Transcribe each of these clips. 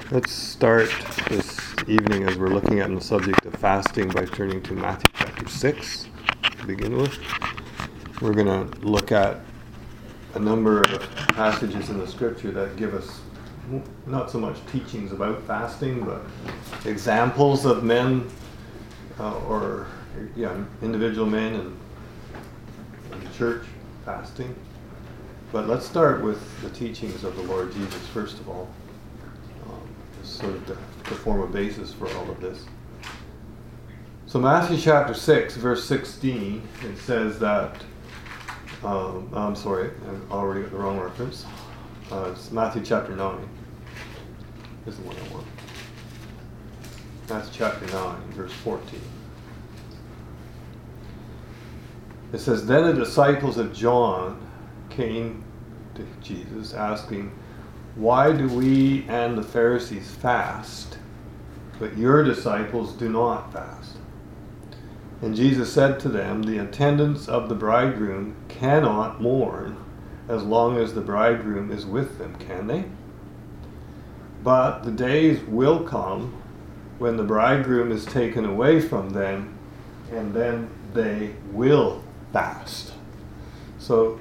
Let's start this evening as we're looking at the subject of fasting by turning to Matthew chapter 6 to begin with. We're going to look at a number of passages in the scripture that give us not so much teachings about fasting, but examples of men individual men in the church fasting. But let's start with the teachings of the Lord Jesus first of all. Sort of to form a basis for all of this. So Matthew chapter 6, verse 16, it says that, I'm sorry, I already got the wrong reference. It's Matthew chapter 9. This is the one I want. Matthew chapter 9, verse 14. It says, "Then the disciples of John came to Jesus, asking, 'Why do we and the Pharisees fast, but your disciples do not fast?' And Jesus said to them, 'The attendants of the bridegroom cannot mourn as long as the bridegroom is with them, can they? But the days will come when the bridegroom is taken away from them, and then they will fast.'" So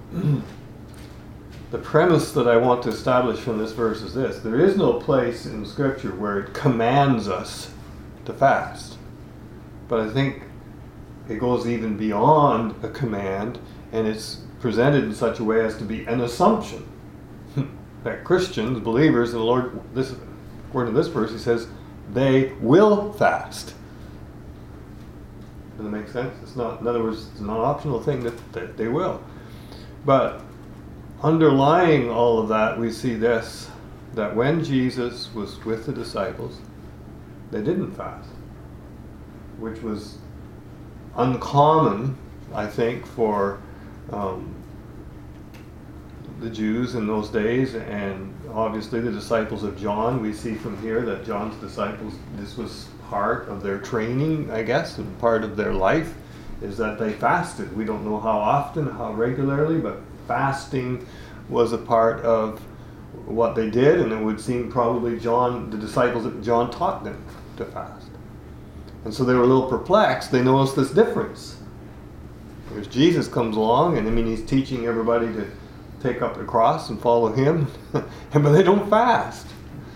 the premise that I want to establish from this verse is this: there is no place in Scripture where it commands us to fast. But I think it goes even beyond a command, and it's presented in such a way as to be an assumption that Christians, believers in the Lord, according to this verse, he says, they will fast. Does that make sense? It's not, in other words, it's not an optional thing that they will. But underlying all of that, we see this, that when Jesus was with the disciples, they didn't fast, which was uncommon, I think, for the Jews in those days, and obviously the disciples of John. We see from here that John's disciples, this was part of their training, I guess, and part of their life, is that they fasted. We don't know how often, how regularly, but fasting was a part of what they did, and it would seem probably the disciples of John taught them to fast. And so they were a little perplexed. They noticed this difference. There's Jesus comes along, and he's teaching everybody to take up the cross and follow him, but they don't fast.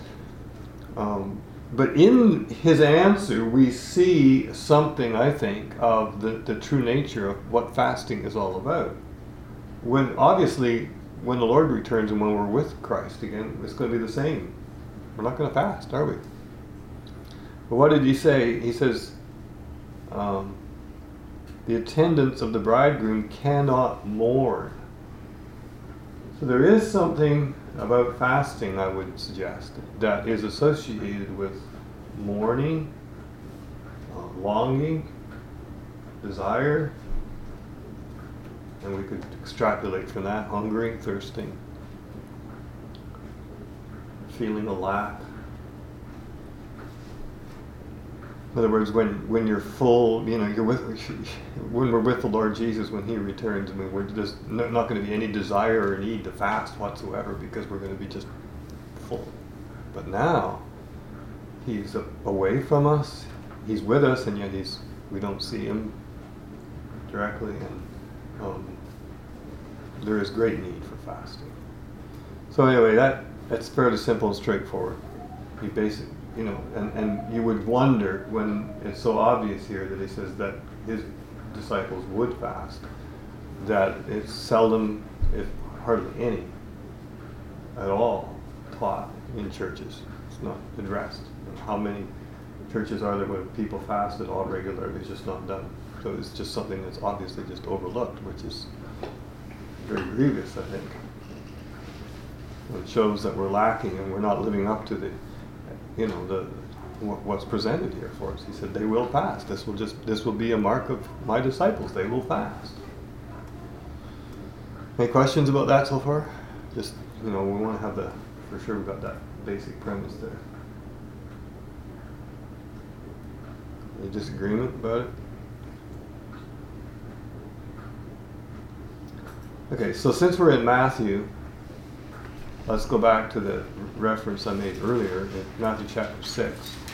But in his answer, we see something, I think, of the true nature of what fasting is all about. When the Lord returns and when we're with Christ again, it's going to be the same. We're not going to fast, are we? But what did he say? He says, the attendants of the bridegroom cannot mourn. So there is something about fasting, I would suggest, that is associated with mourning, longing, desire. And we could extrapolate from that: hungering, thirsting, feeling a lack. In other words, when you're full, when we're with the Lord Jesus, when he returns, there's not going to be any desire or need to fast whatsoever, because we're going to be just full. But now, he's away from us, he's with us, and yet we don't see him directly, and there is great need for fasting. So anyway, that's fairly simple and straightforward. And you would wonder, when it's so obvious here that he says that his disciples would fast, that it's seldom, if hardly any, at all taught in churches. It's not addressed. And how many churches are there where people fast at all regularly? It's just not done. So it's just something that's obviously just overlooked, which is very grievous, I think. It shows that we're lacking and we're not living up to what's presented here for us. He said they will fast. This will be a mark of my disciples. They will fast. Any questions about that so far? Just, we want to have for sure we've got that basic premise there. Any disagreement about it? Okay, so since we're in Matthew, Let's go back to the reference I made earlier in Matthew chapter 6.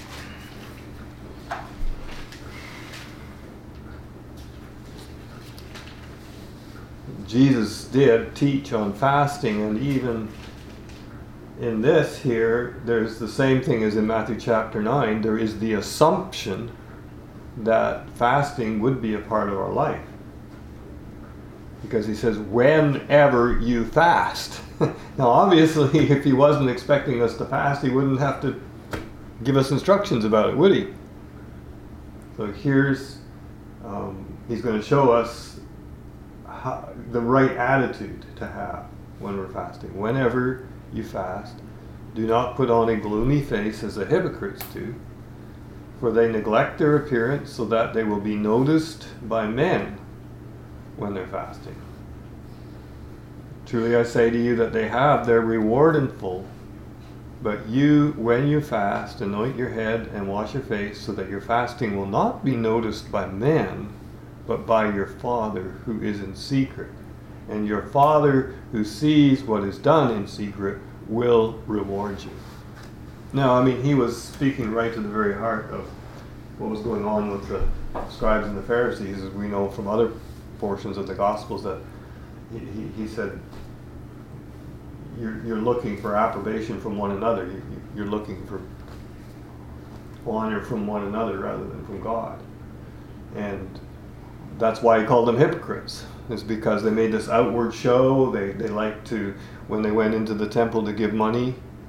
Jesus did teach on fasting, and even in this here, there's the same thing as in Matthew chapter 9. There is the assumption that fasting would be a part of our life. Because he says, whenever you fast. Now obviously, if he wasn't expecting us to fast, he wouldn't have to give us instructions about it, would he? So here's, he's going to show us the right attitude to have when we're fasting. Whenever you fast, do not put on a gloomy face as the hypocrites do, for they neglect their appearance so that they will be noticed by men when they're fasting. Truly I say to you that they have their reward in full. But you, when you fast, anoint your head and wash your face, so that your fasting will not be noticed by men, but by your Father who is in secret. And your Father who sees what is done in secret will reward you. Now, I mean, he was speaking right to the very heart of what was going on with the scribes and the Pharisees, as we know from other portions of the Gospels, that he said, you're looking for approbation from one another. You're looking for honor from one another rather than from God. And that's why he called them hypocrites. It's because they made this outward show. They liked to, when they went into the temple to give money,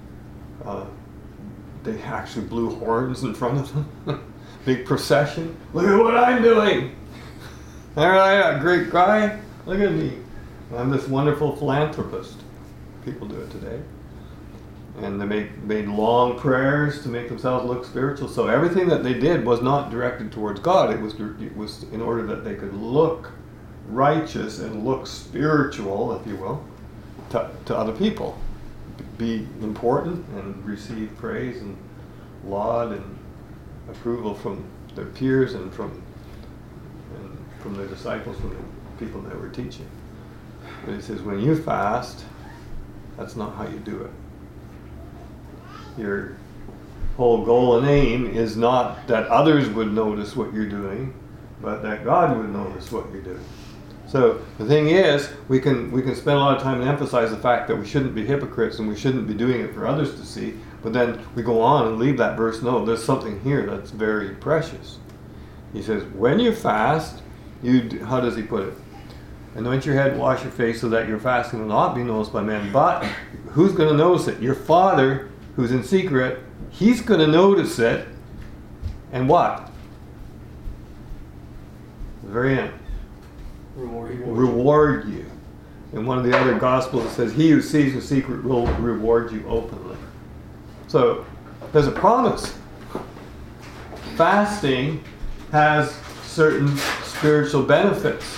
they actually blew horns in front of them. Big procession. Look at what I'm doing. All right, a great guy. Look at me. I'm this wonderful philanthropist. People do it today. And they made long prayers to make themselves look spiritual. So everything that they did was not directed towards God. It was in order that they could look righteous and look spiritual, if you will, to other people. Be important and receive praise and laud and approval from their peers and from their disciples, from the people that were teaching. But he says, when you fast, that's not how you do it. Your whole goal and aim is not that others would notice what you're doing, but that God would notice what you're doing. So the thing is, we can spend a lot of time and emphasize the fact that we shouldn't be hypocrites and we shouldn't be doing it for others to see, but then we go on and leave that verse. No, there's something here that's very precious. He says, when you fast, how does he put it? Anoint your head, wash your face, so that your fasting will not be noticed by men. But who's going to notice it? Your Father, who's in secret, he's going to notice it. And what? The very end. Reward you. In one of the other Gospels it says, he who sees in secret will reward you openly. So there's a promise. Fasting has certain spiritual benefits.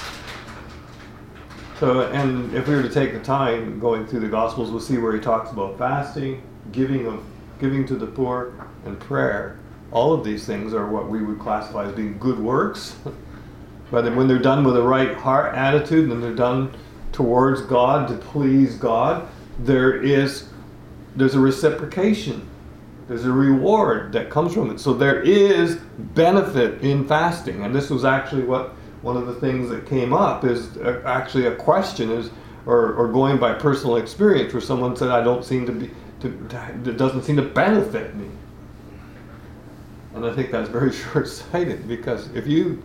So, and if we were to take the time going through the Gospels, we'll see where he talks about fasting, giving to the poor, and prayer. All of these things are what we would classify as being good works. But when they're done with a right heart attitude, and they're done towards God, to please God, there's a reciprocation. There's a reward that comes from it. So there is benefit in fasting. And this was actually what one of the things that came up is actually a question or going by personal experience, where someone said, I don't seem to be, it doesn't seem to benefit me. And I think that's very short-sighted, because if you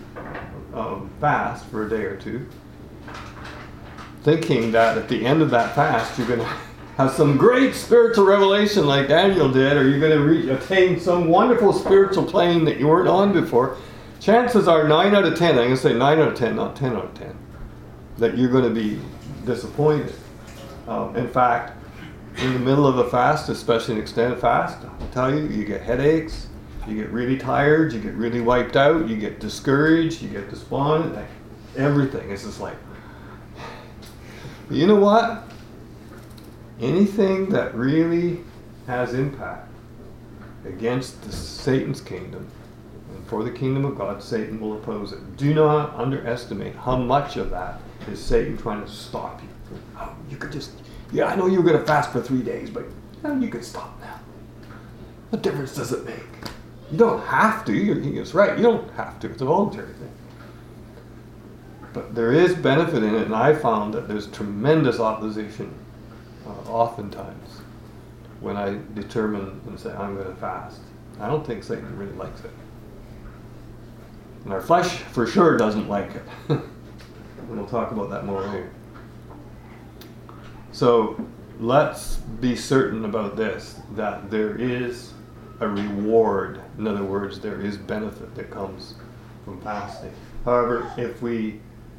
fast for a day or two, thinking that at the end of that fast you're going to have some great spiritual revelation like Daniel did, or you're going to attain some wonderful spiritual plane that you weren't on before, chances are 9 out of 10, I'm going to say 9 out of 10, not 10 out of 10, that you're going to be disappointed. In fact, in the middle of a fast, especially an extended fast, I'll tell you, you get headaches, you get really tired, you get really wiped out, you get discouraged, you get despondent, like everything. It's just like, but you know what? Anything that really has impact against Satan's kingdom and for the kingdom of God, Satan will oppose it. Do not underestimate how much of that is Satan trying to stop you. Oh, you Yeah, I know you're going to fast for 3 days, but you can stop now. What difference does it make? You don't have to. He is right. You don't have to. It's a voluntary thing. But there is benefit in it, and I found that there's tremendous opposition oftentimes when I determine and say, I'm going to fast. I don't think Satan really likes it. And our flesh for sure doesn't like it. And we'll talk about that more later. So let's be certain about this, that there is a reward. In other words, there is benefit that comes from fasting. However, if we're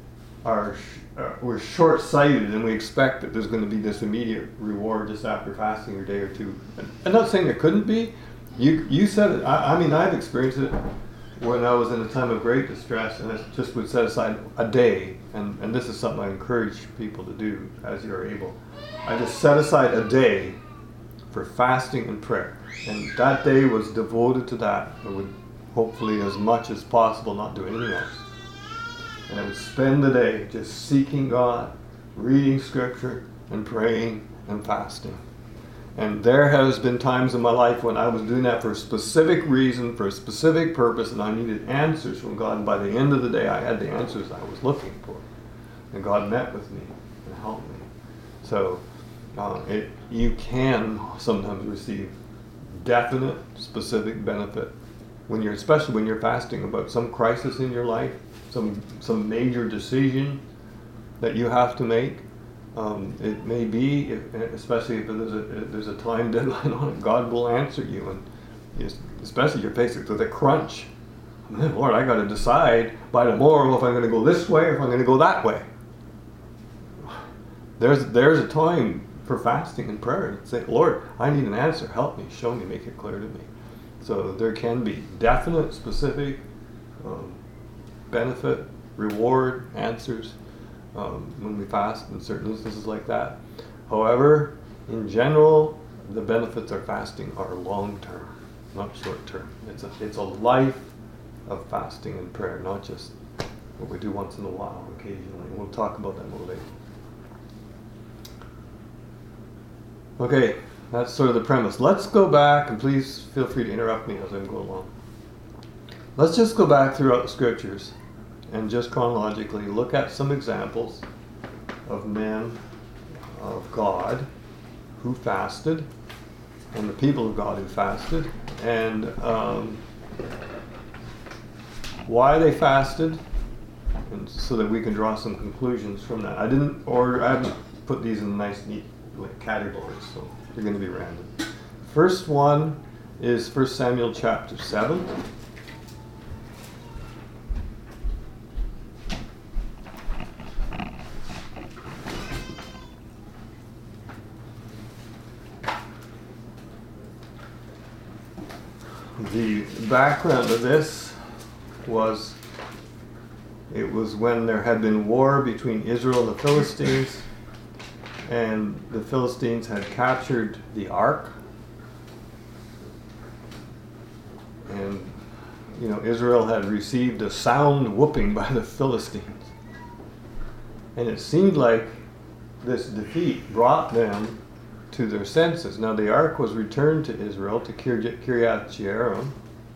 short-sighted and we expect that there's going to be this immediate reward just after fasting a day or two, I'm not saying there couldn't be. You said it. I mean, I've experienced it when I was in a time of great distress, and I just would set aside a day, and this is something I encourage people to do as you're able. I just set aside a day for fasting and prayer, and that day was devoted to that. I would hopefully, as much as possible, not do anything else. And I would spend the day just seeking God, reading Scripture, and praying and fasting. And there has been times in my life when I was doing that for a specific reason, for a specific purpose, and I needed answers from God. And by the end of the day, I had the answers I was looking for. And God met with me and helped me. So you can sometimes receive definite, specific benefit especially when you're fasting about some crisis in your life, some major decision that you have to make. It may be, especially if there's a time deadline on it, God will answer you, and especially if you're faced with a crunch. Lord, I got to decide by tomorrow if I'm going to go this way or if I'm going to go that way. There's a time for fasting and prayer. Say, Lord, I need an answer. Help me, show me, make it clear to me. So there can be definite, specific benefit, reward, answers when we fast in certain instances like that. However, in general, the benefits of fasting are long-term, not short-term. It's a life of fasting and prayer, not just what we do once in a while, occasionally. We'll talk about that more later. Okay, that's sort of the premise. Let's go back, and please feel free to interrupt me as I'm going along. Let's just go back throughout the Scriptures and just chronologically look at some examples of men of God who fasted, and the people of God who fasted, and why they fasted, and so that we can draw some conclusions from that. I haven't put these in nice, neat categories, so they're going to be random. First one is 1 Samuel chapter 7. The background of this was, it was when there had been war between Israel and the Philistines, and the Philistines had captured the ark, and Israel had received a sound whooping by the Philistines, and it seemed like this defeat brought them to their senses. Now the ark was returned to Israel, to Kiriath Jearim.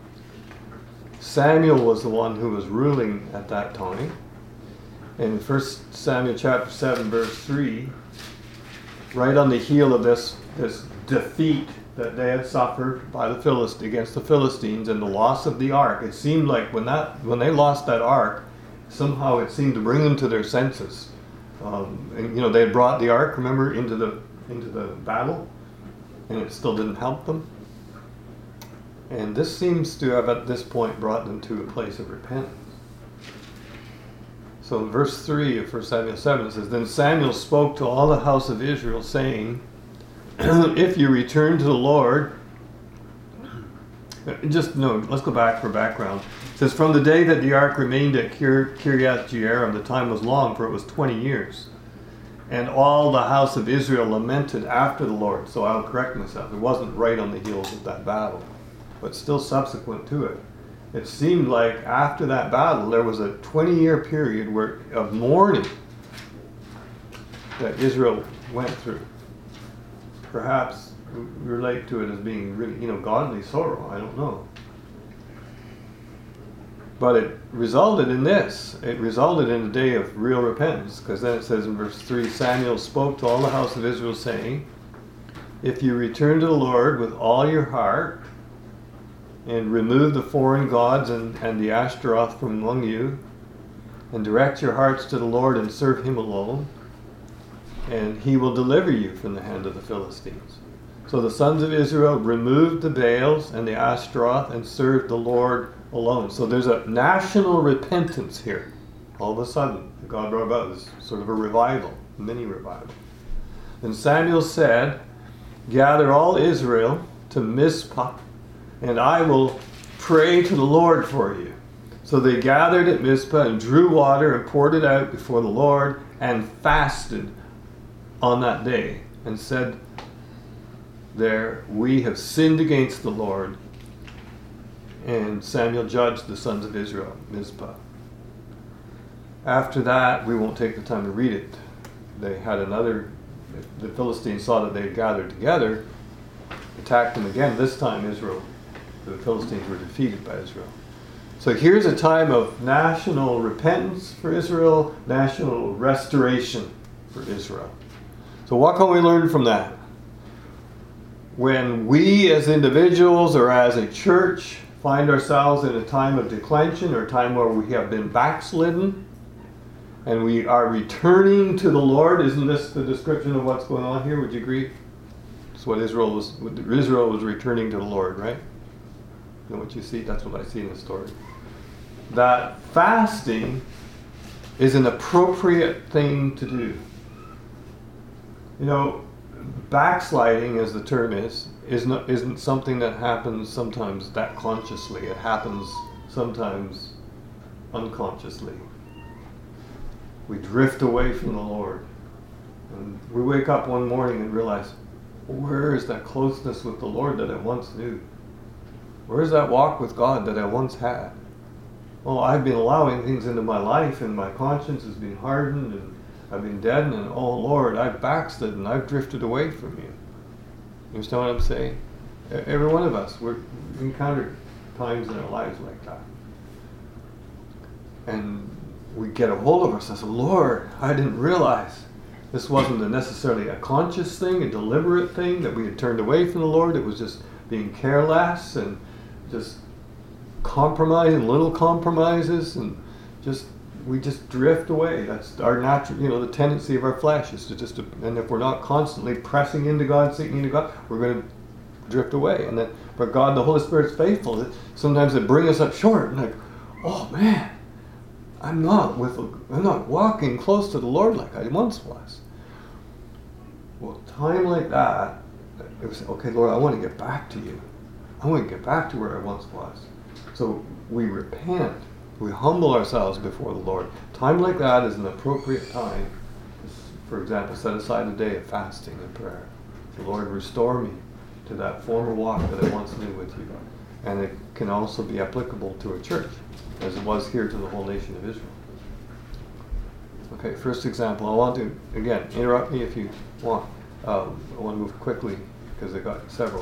Samuel was the one who was ruling at that time. In 1 Samuel chapter 7 verse 3, right on the heel of this defeat that they had suffered against the Philistines and the loss of the ark, it seemed like when they lost that ark, somehow it seemed to bring them to their senses. They had brought the ark, remember, into the battle, and it still didn't help them. And this seems to have at this point brought them to a place of repentance. So in verse 3 of 1 Samuel 7 it says, Then Samuel spoke to all the house of Israel, saying, If you return to the Lord... let's go back for background. It says, From the day that the ark remained at Kiriath Jearim, the time was long, for it was 20 years. And all the house of Israel lamented after the Lord. So I'll correct myself. It wasn't right on the heels of that battle, but still subsequent to it. It seemed like after that battle, there was a 20-year period of mourning that Israel went through. perhaps relate to it as being really, godly sorrow. I don't know. But it resulted in this. It resulted in a day of real repentance, because then it says in verse 3, Samuel spoke to all the house of Israel, saying, if you return to the Lord with all your heart, and remove the foreign gods and the Ashtaroth from among you, and direct your hearts to the Lord and serve him alone, and he will deliver you from the hand of the Philistines. So the sons of Israel removed the Baals and the Ashtaroth and served the Lord alone. So there's a national repentance here. All of a sudden, God brought about this sort of a revival, a mini revival. And Samuel said, gather all Israel to Mizpah, and I will pray to the Lord for you. So they gathered at Mizpah and drew water and poured it out before the Lord and fasted on that day and said there, we have sinned against the Lord. And Samuel judged the sons of Israel at Mizpah. After that, we won't take the time to read it. They had the Philistines saw that they had gathered together, attacked them again. This time the Philistines were defeated by Israel. So here's a time of national repentance for Israel, national restoration for Israel. So what can we learn from that? When we as individuals or as a church find ourselves in a time of declension or a time where we have been backslidden and we are returning to the Lord, isn't this the description of what's going on here? Would you agree? It's what Israel was returning to the Lord, right? You know what you see? That's what I see in the story. That fasting is an appropriate thing to do. Backsliding, as the term isn't something that happens sometimes that consciously. It happens sometimes unconsciously. We drift away from the Lord. And we wake up one morning and realize, where is that closeness with the Lord that I once knew? Where is that walk with God that I once had? Well, I've been allowing things into my life, and my conscience has been hardened, and I've been deadened, and oh Lord, I've backslidden, I've drifted away from you. You understand what I'm saying? Every one of us, we've encountered times in our lives like that. And we get a hold of ourselves, Lord, I didn't realize this wasn't necessarily a conscious thing, a deliberate thing, that we had turned away from the Lord. It was just being careless and just compromising, little compromises, and we just drift away. That's our natural, the tendency of our flesh is to and if we're not constantly pressing into God, seeking into God, we're going to drift away. And that, but God, the Holy Spirit's faithful. Sometimes it brings us up short, and like, oh man, I'm not walking close to the Lord like I once was. Well, time like that, it was, okay, Lord, I want to get back to you. I want to get back to where I once was. So we repent. We humble ourselves before the Lord. Time like that is an appropriate time. For example, set aside a day of fasting and prayer. The Lord, restore me to that former walk that I once knew with you. And it can also be applicable to a church, as it was here to the whole nation of Israel. Okay, first example. I want to, again, interrupt me if you want. I want to move quickly because I got several.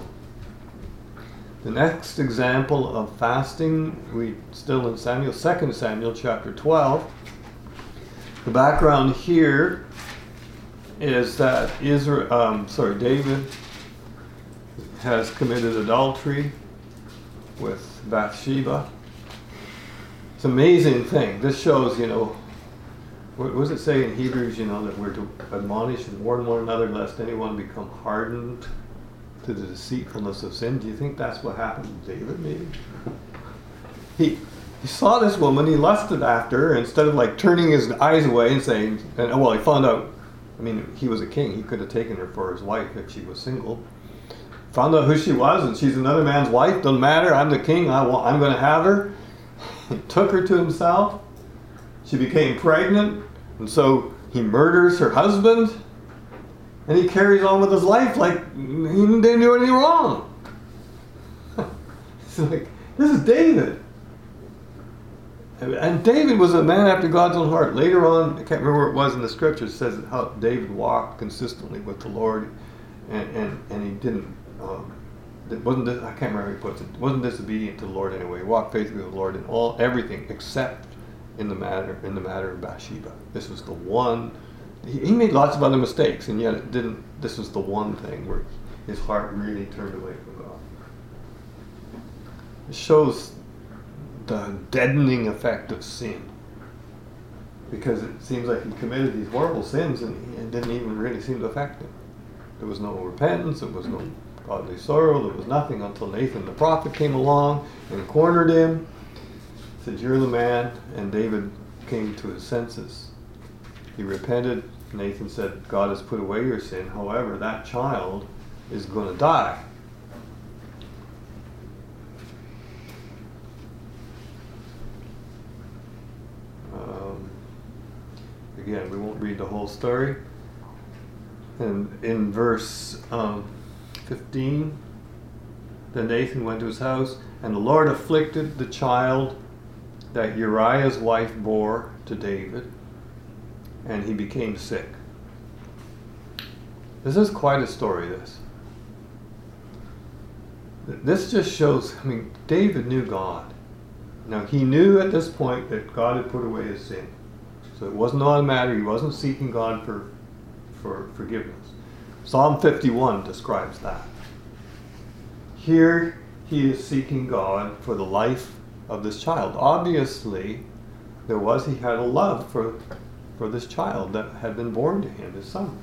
The next example of fasting, we still in 2 Samuel chapter 12. The background here is that David has committed adultery with Bathsheba. It's an amazing thing. This shows, what does it say in Hebrews, that we're to admonish and warn one another lest anyone become hardened to the deceitfulness of sin. Do you think that's what happened to David, maybe? He saw this woman, he lusted after her, instead of turning his eyes away and saying, he found out, he was a king, he could have taken her for his wife if she was single. Found out who she was, and she's another man's wife, doesn't matter, I'm the king, I'm going to have her. He took her to himself, she became pregnant, and so he murders her husband, and he carries on with his life like he didn't do anything wrong. It's like, this is David. And David was a man after God's own heart. Later on, I can't remember where it was in the scriptures, it says how David walked consistently with the Lord. and he didn't. It wasn't. I can't remember how he puts it. Wasn't disobedient to the Lord anyway. He walked faithfully with the Lord in everything except in the matter of Bathsheba. This was the one. He made lots of other mistakes, and yet it didn't. This was the one thing where his heart really turned away from God. It shows the deadening effect of sin, because it seems like he committed these horrible sins, and it didn't even really seem to affect him. There was no repentance. There was no godly sorrow. There was nothing until Nathan the prophet came along and cornered him. Said, "You're the man." And David came to his senses. He repented. Nathan said, "God has put away your sin. However, that child is going to die." Again, we won't read the whole story. And in verse 15, then Nathan went to his house, and the Lord afflicted the child that Uriah's wife bore to David, and he became sick. This is quite a story, this. This just shows, David knew God. Now, he knew at this point that God had put away his sin. So it wasn't automatic. He wasn't seeking God for forgiveness. Psalm 51 describes that. Here he is seeking God for the life of this child. Obviously, he had a love for this child that had been born to him, his son.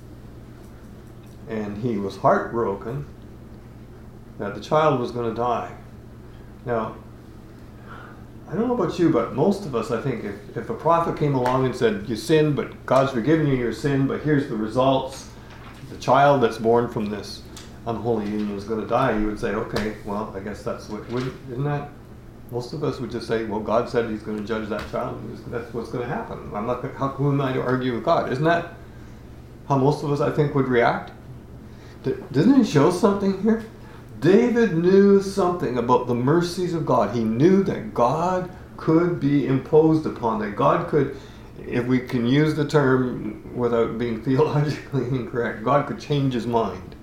And he was heartbroken that the child was going to die. Now, I don't know about you, but most of us, I think, if a prophet came along and said, "You sinned, but God's forgiven you your sin, but here's the results. The child that's born from this unholy union is going to die," you would say, "Okay, well, I guess that's what," isn't that? Most of us would just say, "Well, God said he's going to judge that child. That's what's going to happen. Who am I to argue with God?" Isn't that how most of us, I think, would react? Doesn't it show something here? David knew something about the mercies of God. He knew that God could be imposed upon, that God could, if we can use the term without being theologically incorrect, God could change his mind.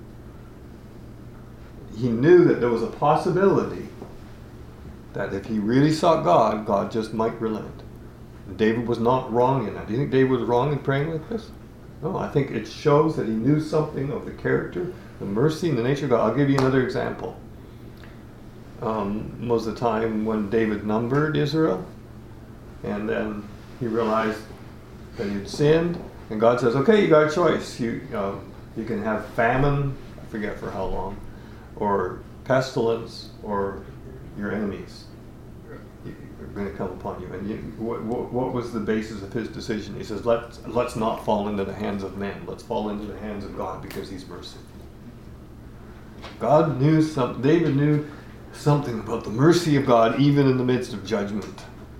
He knew that there was a possibility that if he really sought God, God just might relent. David was not wrong in that. Do you think David was wrong in praying like this? No, I think it shows that he knew something of the character, the mercy, and the nature of God. I'll give you another example. Was the time when David numbered Israel, and then he realized that he'd sinned, and God says, "Okay, you got a choice. You can have famine, I forget for how long, or pestilence, or your enemies are going to come upon you." And what was the basis of his decision? He says, let's not fall into the hands of men. Let's fall into the hands of God, because he's merciful. God knew something. David knew something about the mercy of God, even in the midst of judgment.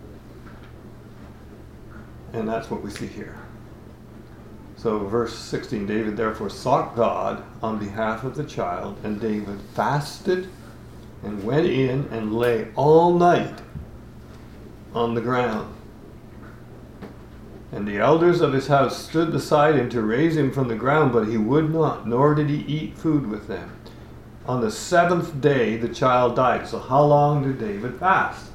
And that's what we see here. So verse 16, David therefore sought God on behalf of the child, and David fasted and went in and lay all night on the ground. And the elders of his house stood beside him to raise him from the ground, but he would not, nor did he eat food with them. On the 7th day the child died. So how long did David fast?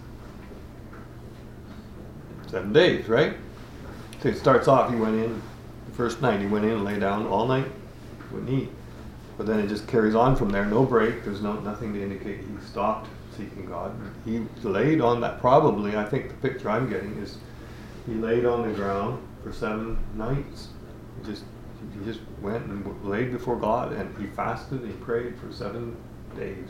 7 days, right? So it starts off, he went in, the first night he went in and lay down all night, wouldn't eat. But then it just carries on from there, no break, there's nothing to indicate he stopped seeking God. He laid on that, probably, I think the picture I'm getting is, he laid on the ground for 7 nights. He just went and laid before God, and he fasted and he prayed for 7 days.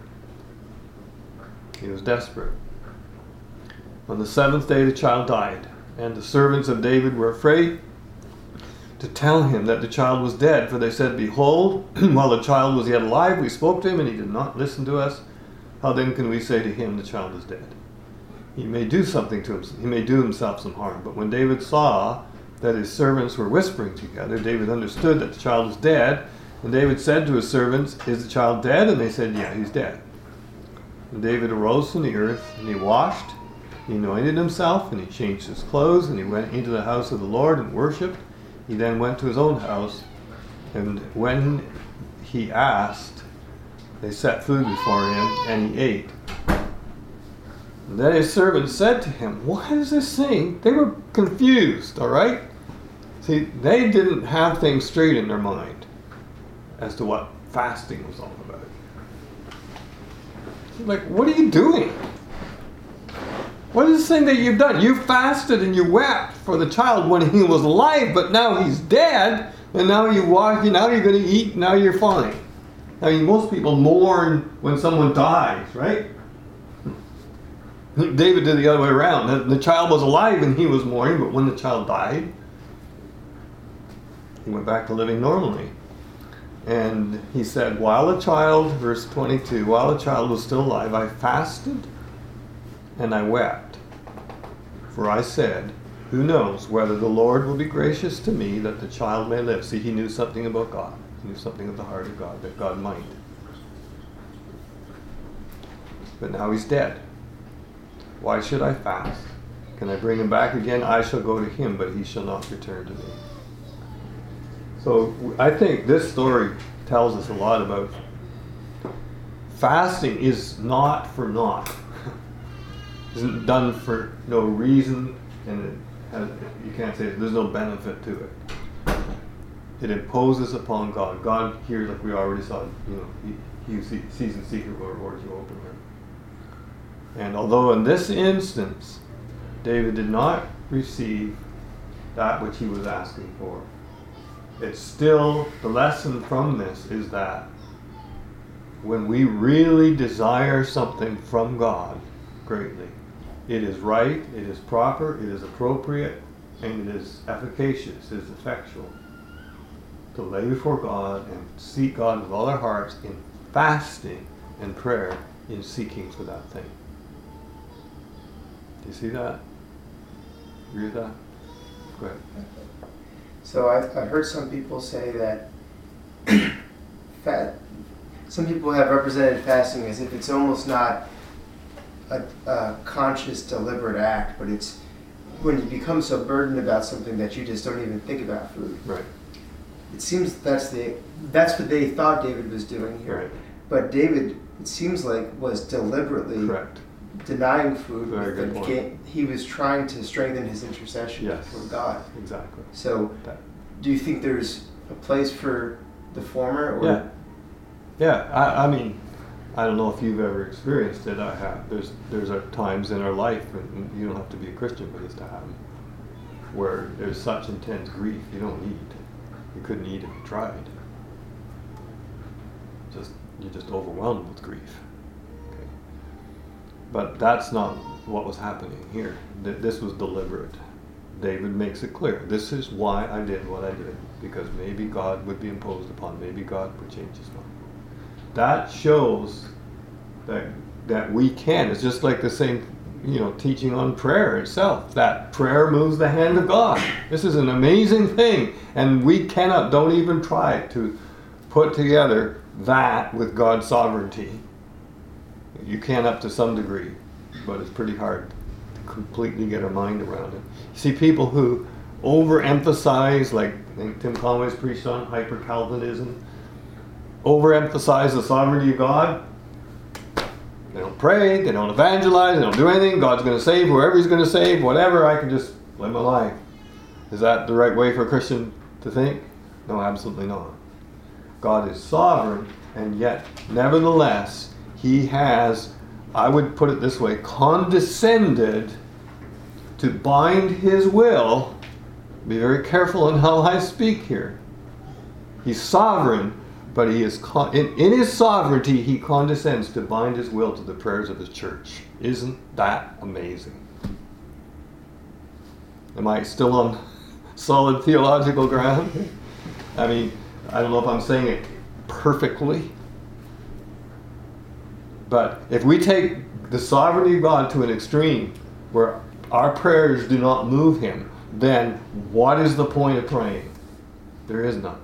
He was desperate. On the 7th day the child died, and the servants of David were afraid to tell him that the child was dead, for they said, "Behold, while the child was yet alive, we spoke to him, and he did not listen to us. How then can we say to him, the child is dead? He may do something to him, he may do himself some harm." But when David saw that his servants were whispering together, David understood that the child was dead. And David said to his servants, "Is the child dead?" And they said, "Yeah, he's dead." And David arose from the earth, and he washed, he anointed himself, and he changed his clothes, and he went into the house of the Lord and worshipped. He then went to his own house And when he asked, they set food before him, and he ate. And then his servant said to him, "What is this thing?" They were confused, all right? See, they didn't have things straight in their mind as to what fasting was all about. Like, what are you doing? What is this thing that you've done? You fasted and you wept for the child when he was alive, but now he's dead, and now you walk, now you're going to eat, now you're fine. I mean, most people mourn when someone dies, right? David did the other way around. The child was alive and he was mourning, but when the child died, he went back to living normally. And he said, while the child, verse 22, while the child was still alive, I fasted and I wept. For I said, who knows whether the Lord will be gracious to me that the child may live. See, he knew something about God. He knew something of the heart of God, that God might. But now he's dead. Why should I fast? Can I bring him back again? I shall go to him, but he shall not return to me. So I think this story tells us a lot about fasting is not for naught. Isn't done for no reason, and you can't say there's no benefit to it. It imposes upon God. God here, like we already saw, he who sees in secret will reward you openly. And although in this instance, David did not receive that which he was asking for, it's still, the lesson from this is that when we really desire something from God greatly, it is right, it is proper, it is appropriate, and it is efficacious, it is effectual to lay before God and seek God with all our hearts in fasting and prayer in seeking for that thing. Do you see that? Agree with that? Go ahead. So I've heard some people say that some people have represented fasting as if it's almost not a conscious, deliberate act, but it's when you become so burdened about something that you just don't even think about food. Right. It seems that's what they thought David was doing here. Right. But David, it seems like, was deliberately Correct. Denying food. Very good point. He was trying to strengthen his intercession for God. Exactly. So, do you think there's a place for the former? Or? Yeah. I mean, I don't know if you've ever experienced it. I have. There's times in our life, and you don't have to be a Christian, but it's to have them, where there's such intense grief you don't eat. You couldn't eat if you tried. You're just overwhelmed with grief. Okay. But that's not what was happening here. This was deliberate. David makes it clear. This is why I did what I did, because maybe God would be imposed upon. Maybe God would change his mind. That shows that we can. It's just like the same, teaching on prayer itself. That prayer moves the hand of God. This is an amazing thing, and we don't even try to put together that with God's sovereignty. You can up to some degree, but it's pretty hard to completely get our mind around it. You see people who overemphasize, like I think Tim Conway's preached on, hyper-Calvinism, overemphasize the sovereignty of God. They don't pray, they don't evangelize, they don't do anything. God's going to save whoever he's going to save, whatever, I can just live my life. Is that the right way for a Christian to think? No, absolutely not. God is sovereign, and yet, nevertheless, he has, I would put it this way, condescended to bind his will. Be very careful in how I speak here. He's sovereign, but he is in his sovereignty, he condescends to bind his will to the prayers of his church. Isn't that amazing? Am I still on solid theological ground? I mean, I don't know if I'm saying it perfectly, but if we take the sovereignty of God to an extreme where our prayers do not move him, then what is the point of praying? There is none.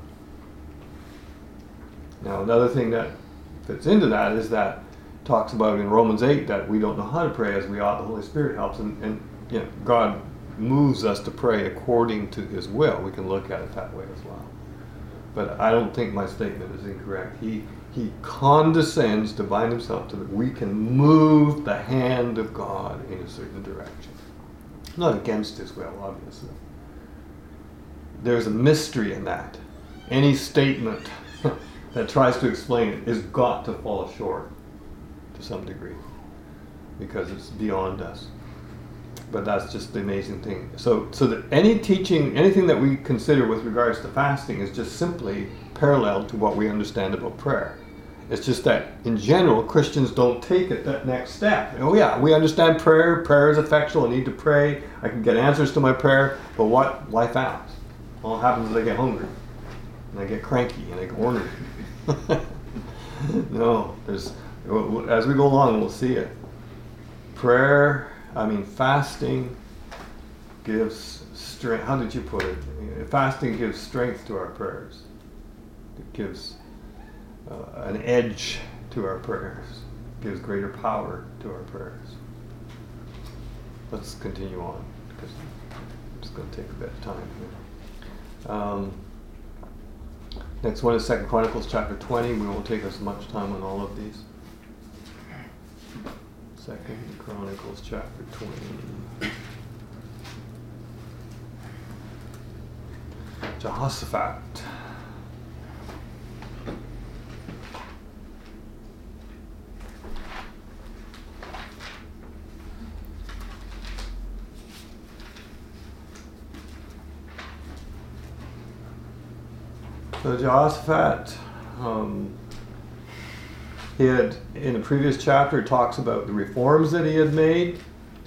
Now, another thing that fits into that is that talks about in Romans 8 that we don't know how to pray as we ought. The Holy Spirit helps, and God moves us to pray according to his will. We can look at it that way as well. But I don't think my statement is incorrect. He condescends to bind himself so that we can move the hand of God in a certain direction. Not against his will, obviously. There's a mystery in that. Any statement that tries to explain it has got to fall short to some degree, because it's beyond us. But that's just the amazing thing. So that any teaching, anything that we consider with regards to fasting is just simply parallel to what we understand about prayer. It's just that, in general, Christians don't take it that next step. Oh yeah, we understand prayer. Prayer is effectual. I need to pray. I can get answers to my prayer. But what? Why fast? All that happens is I get hungry. And I get cranky. And I get ornery. No. As we go along, we'll see it. Fasting gives strength. How did you put it? Fasting gives strength to our prayers. It gives an edge to our prayers. Gives greater power to our prayers. Let's continue on, because it's going to take a bit of time here. Next one is 2 Chronicles chapter 20. We won't take us much time on all of these. 2 Chronicles chapter 20. Jehoshaphat. So Jehoshaphat, he had, in a previous chapter, talks about the reforms that he had made.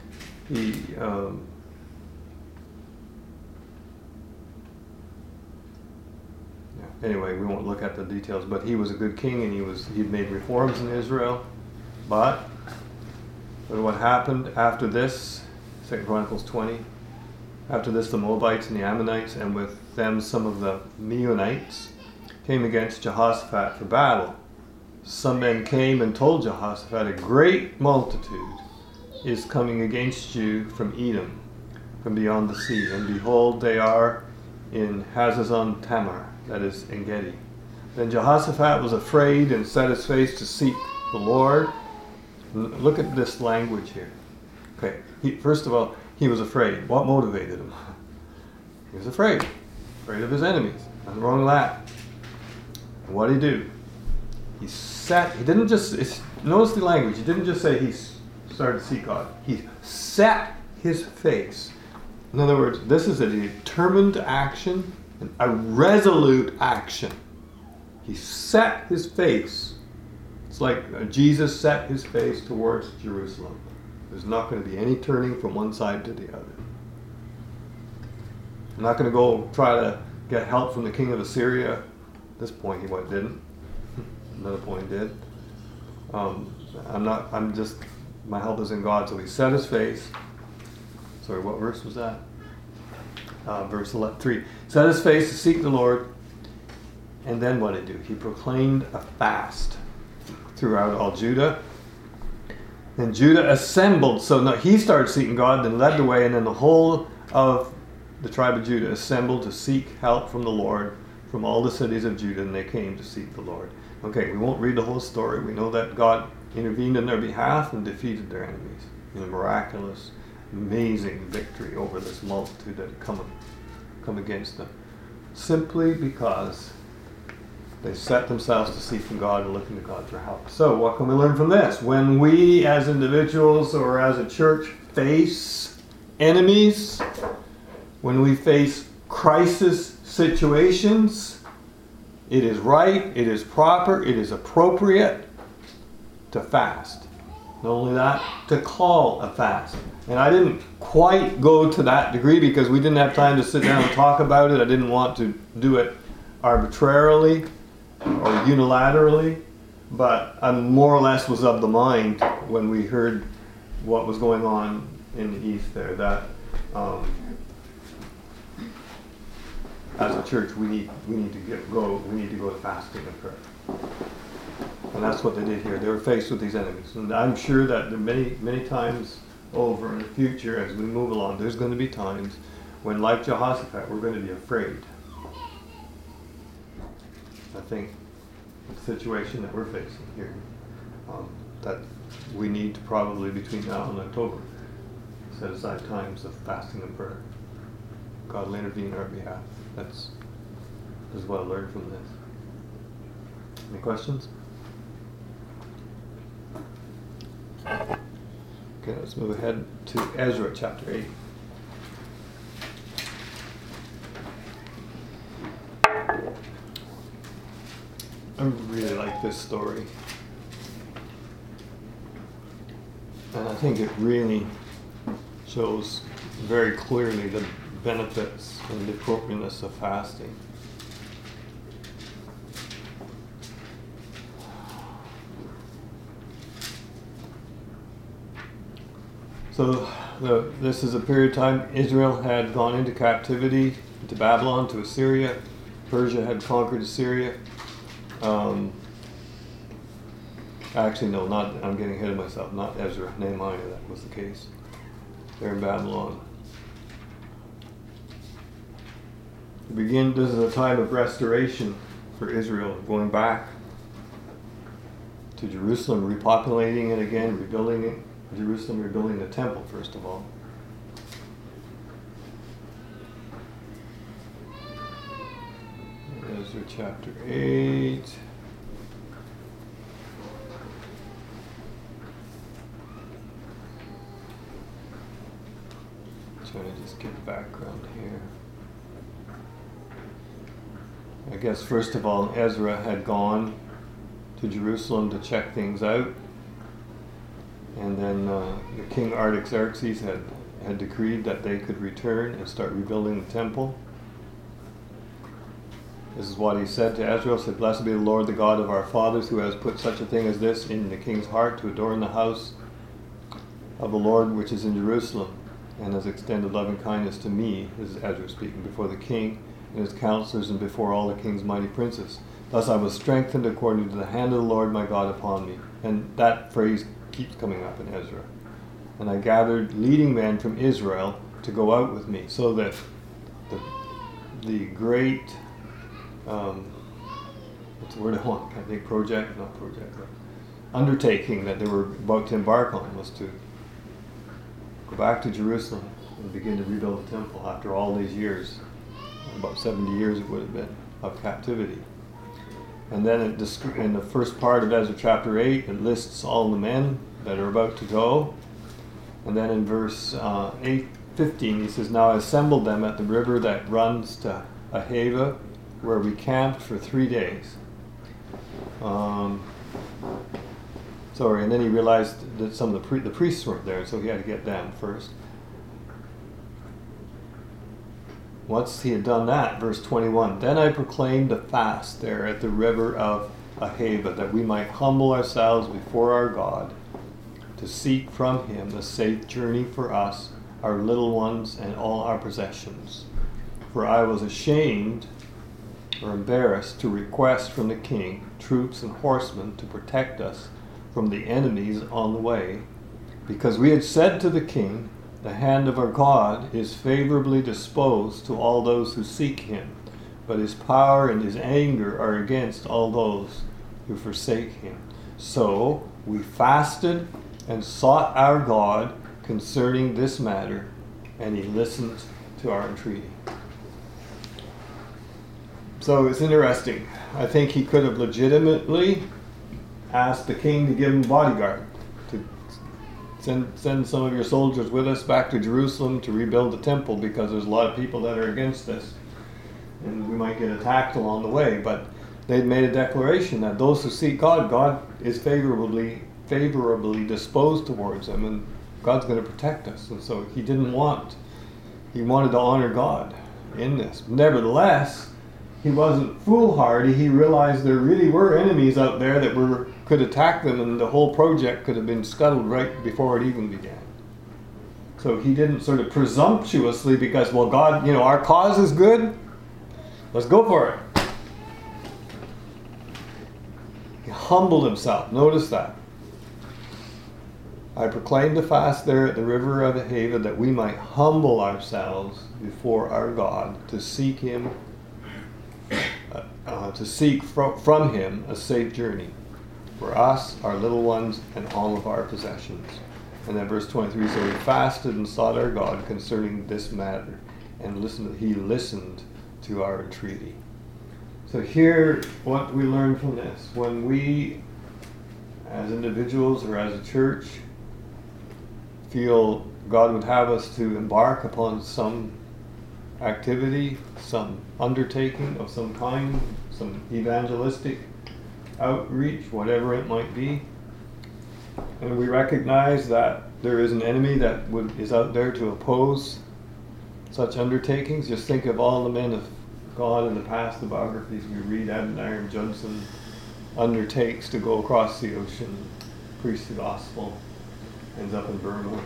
Anyway, we won't look at the details, but he was a good king, and he'd made reforms in Israel. But what happened after this, 2 Chronicles 20, after this the Moabites and the Ammonites, and with them some of the Meunites, came against Jehoshaphat for battle. Some men came and told Jehoshaphat, a great multitude is coming against you from Edom, from beyond the sea. And behold, they are in Hazazon Tamar, that is En Gedi. Then Jehoshaphat was afraid and set his face to seek the Lord. Look at this language here. Okay, first of all, he was afraid. What motivated him? He was afraid of his enemies. Nothing wrong with that. And what did he do? He didn't just, notice the language, he didn't just say he started to seek God. He set his face. In other words, this is a determined action, a resolute action. He set his face. It's like Jesus set his face towards Jerusalem. There's not going to be any turning from one side to the other. I'm not going to go try to get help from the king of Assyria. At this point he didn't. Another point did. My help is in God. So he set his face. Sorry, what verse was that? Verse 3. Set his face to seek the Lord. And then what did he do? He proclaimed a fast throughout all Judah. And Judah assembled. So now he started seeking God, then led the way, and then the whole of the tribe of Judah assembled to seek help from the Lord from all the cities of Judah, and they came to seek the Lord. Okay, we won't read the whole story. We know that God intervened in their behalf and defeated their enemies in a miraculous, amazing victory over this multitude that had come against them, simply because they set themselves to seeking God and looking to God for help. So what can we learn from this? When we as individuals or as a church face enemies, when we face crisis situations, it is right, it is proper, it is appropriate to fast. Not only that, to call a fast. And I didn't quite go to that degree because we didn't have time to sit down and talk about it. I didn't want to do it arbitrarily or unilaterally, but I more or less was of the mind when we heard what was going on in the East there, that as a church we need to go to fasting and prayer. And that's what they did here. They were faced with these enemies. And I'm sure that many times over in the future, as we move along, there's going to be times when, like Jehoshaphat, we're going to be afraid. think, the situation that we're facing here, that we need to probably between now and October set aside times of fasting and prayer. God will intervene on our behalf. That's what I learned from this. Any questions? Okay, let's move ahead to Ezra chapter 8. I really like this story. And I think it really shows very clearly the benefits and the appropriateness of fasting. So this is a period of time Israel had gone into captivity to Babylon, to Assyria. Persia had conquered Assyria. Actually, no, I'm getting ahead of myself. Not Ezra, Nehemiah, that was the case. They're in Babylon. This is a time of restoration for Israel, going back to Jerusalem, repopulating it again, rebuilding it. Jerusalem, rebuilding the temple, first of all. Ezra chapter 8. Trying to just get background here. I guess first of all, Ezra had gone to Jerusalem to check things out. And then the king Artaxerxes had decreed that they could return and start rebuilding the temple. This is what he said to Ezra. He said, "Blessed be the Lord, the God of our fathers, who has put such a thing as this in the king's heart, to adorn the house of the Lord which is in Jerusalem, and has extended loving kindness to me," this is Ezra speaking, "before the king and his counselors and before all the king's mighty princes. Thus I was strengthened according to the hand of the Lord my God upon me." And that phrase keeps coming up in Ezra. "And I gathered leading men from Israel to go out with me," so that the great, what's the word I want? I think undertaking that they were about to embark on was to go back to Jerusalem and begin to rebuild the temple after all these years, about 70 years it would have been, of captivity. And then in the first part of Ezra chapter 8, it lists all the men that are about to go. And then in verse 15, he says, "Now I assembled them at the river that runs to Ahava, where we camped for 3 days." And then he realized that some of the priests weren't there, so he had to get them first. Once he had done that, verse 21, "Then I proclaimed a fast there at the river of Ahava, that we might humble ourselves before our God, to seek from him a safe journey for us, our little ones, and all our possessions. For I was ashamed or embarrassed to request from the king troops and horsemen to protect us from the enemies on the way, because we had said to the king, 'The hand of our God is favorably disposed to all those who seek him, but his power and his anger are against all those who forsake him.' So we fasted and sought our God concerning this matter, and he listened to our entreaty." So it's interesting. I think he could have legitimately asked the king to give him a bodyguard, to send some of your soldiers with us back to Jerusalem to rebuild the temple, because there's a lot of people that are against this and we might get attacked along the way. But they'd made a declaration that those who seek God, God is favorably disposed towards them, and God's going to protect us. And so he wanted to honor God in this. Nevertheless, he wasn't foolhardy. He realized there really were enemies out there that could attack them, and the whole project could have been scuttled right before it even began. So he didn't sort of presumptuously, because, well, God, our cause is good, let's go for it. He humbled himself. Notice that. "I proclaimed a fast there at the river of Ahava, that we might humble ourselves before our God, to seek him to seek from him a safe journey for us, our little ones, and all of our possessions. And then verse 23 says, we fasted and sought our God concerning this matter, and he listened to our entreaty. So here, what we learn from this, when we, as individuals or as a church, feel God would have us to embark upon some activity, some undertaking of some kind, some evangelistic outreach, whatever it might be, and we recognize that there is an enemy that is out there to oppose such undertakings. Just think of all the men of God in the past, the biographies we read. Adoniram Judson undertakes to go across the ocean, preach the gospel, ends up in Burma.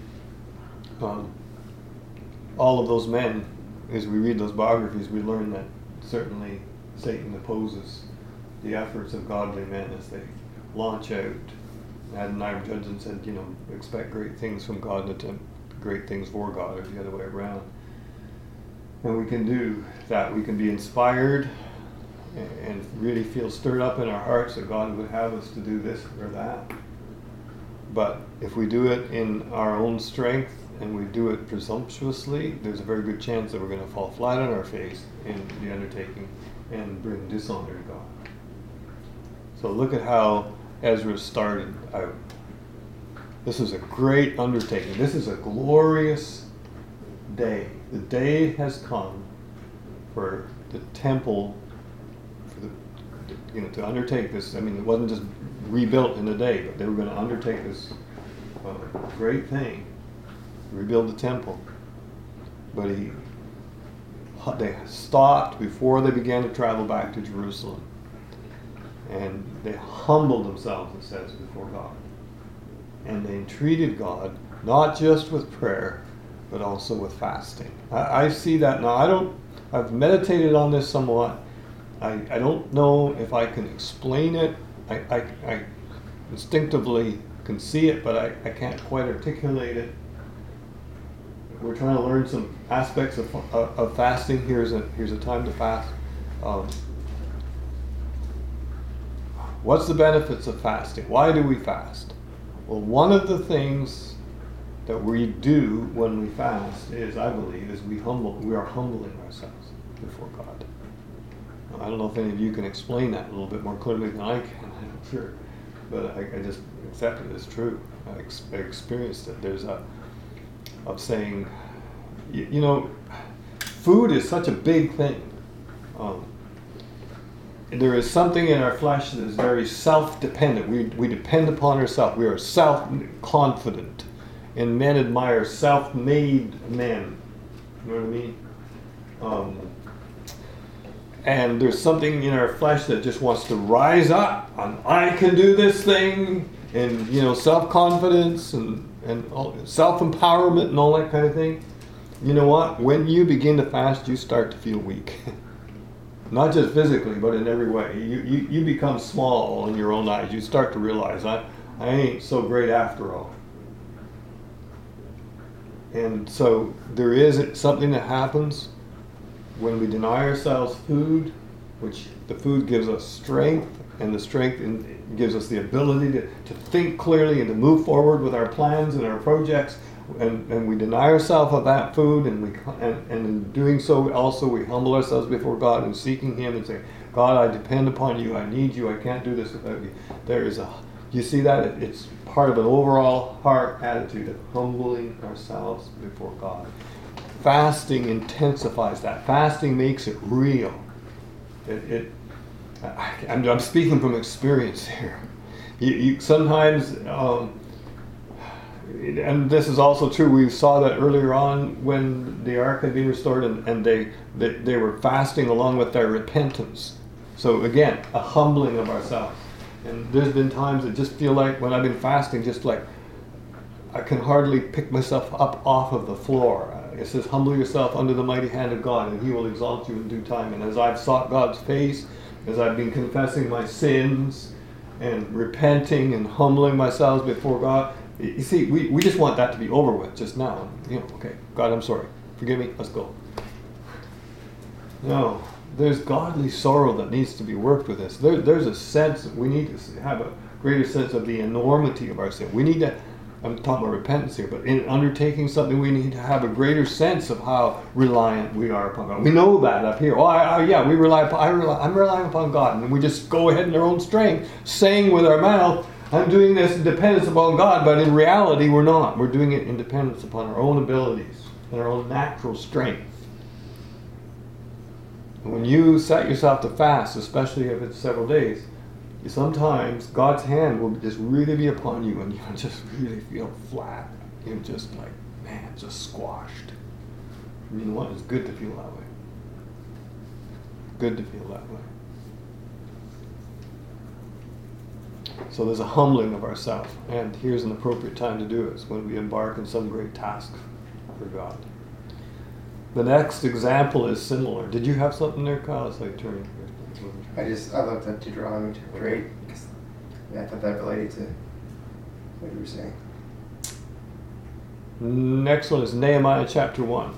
All of those men, as we read those biographies, we learn that certainly Satan opposes the efforts of godly men as they launch out. Adoniram Judson said, expect great things from God and attempt great things for God, or the other way around. And we can do that. We can be inspired and really feel stirred up in our hearts that God would have us to do this or that. But if we do it in our own strength and we do it presumptuously, there's a very good chance that we're going to fall flat on our face in the undertaking and bring dishonor to God. So look at how Ezra started out. This is a great undertaking. This is a glorious day. The day has come for the temple, to undertake this. I mean, it wasn't just rebuilt in a day, but they were going to undertake this great thing, rebuild the temple. But they stopped before they began to travel back to Jerusalem. And they humbled themselves, it says, before God. And they entreated God, not just with prayer, but also with fasting. I see that now. I've meditated on this somewhat. I don't know if I can explain it. I instinctively can see it, but I can't quite articulate it. We're trying to learn some aspects of fasting. Here's a time to fast. What's the benefits of fasting? Why do we fast? Well, one of the things that we do when we fast is, I believe, is we are humbling ourselves before God. Now, I don't know if any of you can explain that a little bit more clearly than I can, I'm not sure. But I just accept it as true. I experienced it. There's of saying, food is such a big thing. There is something in our flesh that is very self-dependent. We depend upon ourselves. We are self-confident. And men admire self-made men. You know what I mean? And there's something in our flesh that just wants to rise up on, I can do this thing, and self-confidence and self-empowerment and all that kind of thing. You know what? When you begin to fast, you start to feel weak. Not just physically, but in every way. You become small in your own eyes. You start to realize, I ain't so great after all. And so there is something that happens when we deny ourselves food, which the food gives us strength, and the strength gives us the ability to think clearly and to move forward with our plans and our projects. And we deny ourselves of that food, and in doing so also we humble ourselves before God and seeking Him and say, God, I depend upon you, I need you, I can't do this without you. You see that? It's part of an overall heart attitude of humbling ourselves before God. Fasting intensifies that. Fasting makes it real. I'm speaking from experience here. You sometimes... and this is also true. We saw that earlier on when the ark had been restored, and they were fasting along with their repentance. So again, a humbling of ourselves. And there's been times that just feel like when I've been fasting, just like I can hardly pick myself up off of the floor. It says, humble yourself under the mighty hand of God, and He will exalt you in due time. And as I've sought God's face, as I've been confessing my sins and repenting and humbling myself before God, you see, we just want that to be over with just now. Okay, God, I'm sorry. Forgive me. Let's go. No, there's godly sorrow that needs to be worked with us. There's a sense that we need to have a greater sense of the enormity of our sin. We need to, I'm talking about repentance here, but in undertaking something, we need to have a greater sense of how reliant we are upon God. We know that up here. Oh, yeah, I'm relying upon God. And we just go ahead in our own strength, saying with our mouth, I'm doing this in dependence upon God, but in reality, we're not. We're doing it in dependence upon our own abilities and our own natural strength. And when you set yourself to fast, especially if it's several days, sometimes God's hand will just really be upon you and you'll just really feel flat. You're just like, man, just squashed. And you know what? It's good to feel that way. Good to feel that way. So there's a humbling of ourselves, and here's an appropriate time to do it. It's when we embark on some great task for God. The next example is similar. Did you have something there, Kyle? It's like turning here. I looked up Deuteronomy chapter 8 because I thought that related to what you were saying. Next one is Nehemiah chapter 1.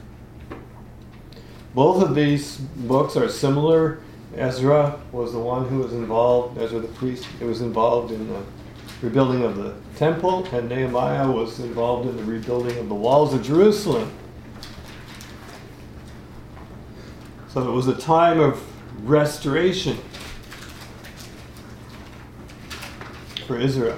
Both of these books are similar. Ezra was the one who was involved, Ezra the priest, was involved in the rebuilding of the temple, and Nehemiah was involved in the rebuilding of the walls of Jerusalem. So it was a time of restoration for Israel.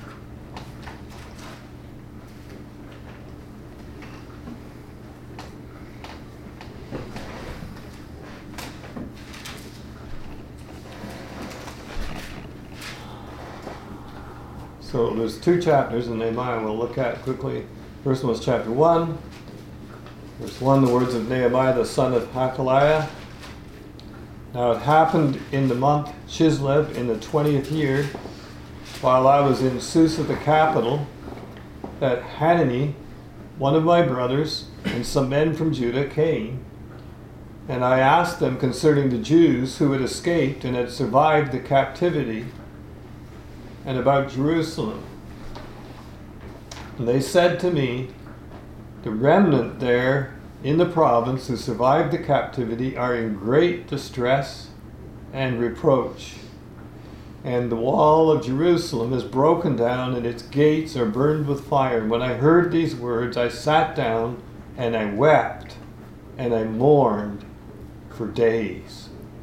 So there's two chapters in Nehemiah we'll look at quickly. First one was chapter 1. Verse 1, the words of Nehemiah the son of Hakaliah. Now it happened in the month Chislev in the 20th year, while I was in Susa the capital, that Hanani, one of my brothers, and some men from Judah came, and I asked them concerning the Jews who had escaped and had survived the captivity, and about Jerusalem. And they said to me, the remnant there in the province who survived the captivity are in great distress and reproach. And the wall of Jerusalem is broken down and its gates are burned with fire. And when I heard these words, I sat down and I wept and I mourned for days.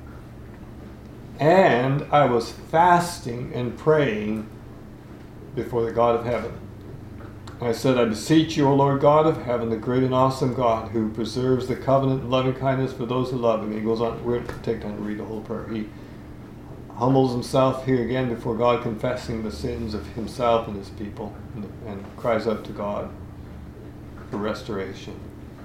And I was fasting and praying before the God of heaven. I said, I beseech you, O Lord God of heaven, the great and awesome God, who preserves the covenant and loving kindness for those who love him. He goes on, we're going to take time to read the whole prayer. He humbles himself here again before God, confessing the sins of himself and his people, and cries out to God for restoration.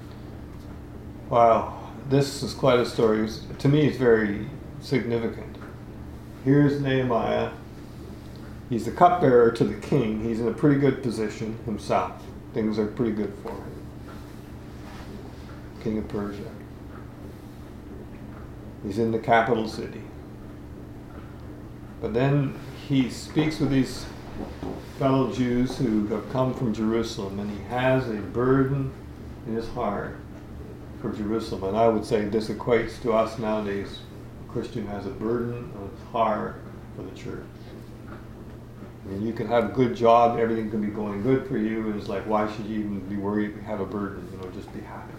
Wow, this is quite a story. To me, it's very significant. Here's Nehemiah. He's the cupbearer to the king. He's in a pretty good position himself. Things are pretty good for him. King of Persia. He's in the capital city. But then he speaks with these fellow Jews who have come from Jerusalem, and he has a burden in his heart for Jerusalem. And I would say this equates to us nowadays. A Christian has a burden on his heart for the church. I mean, you can have a good job, everything can be going good for you, and it's like, why should you even be worried if you have a burden? Just be happy.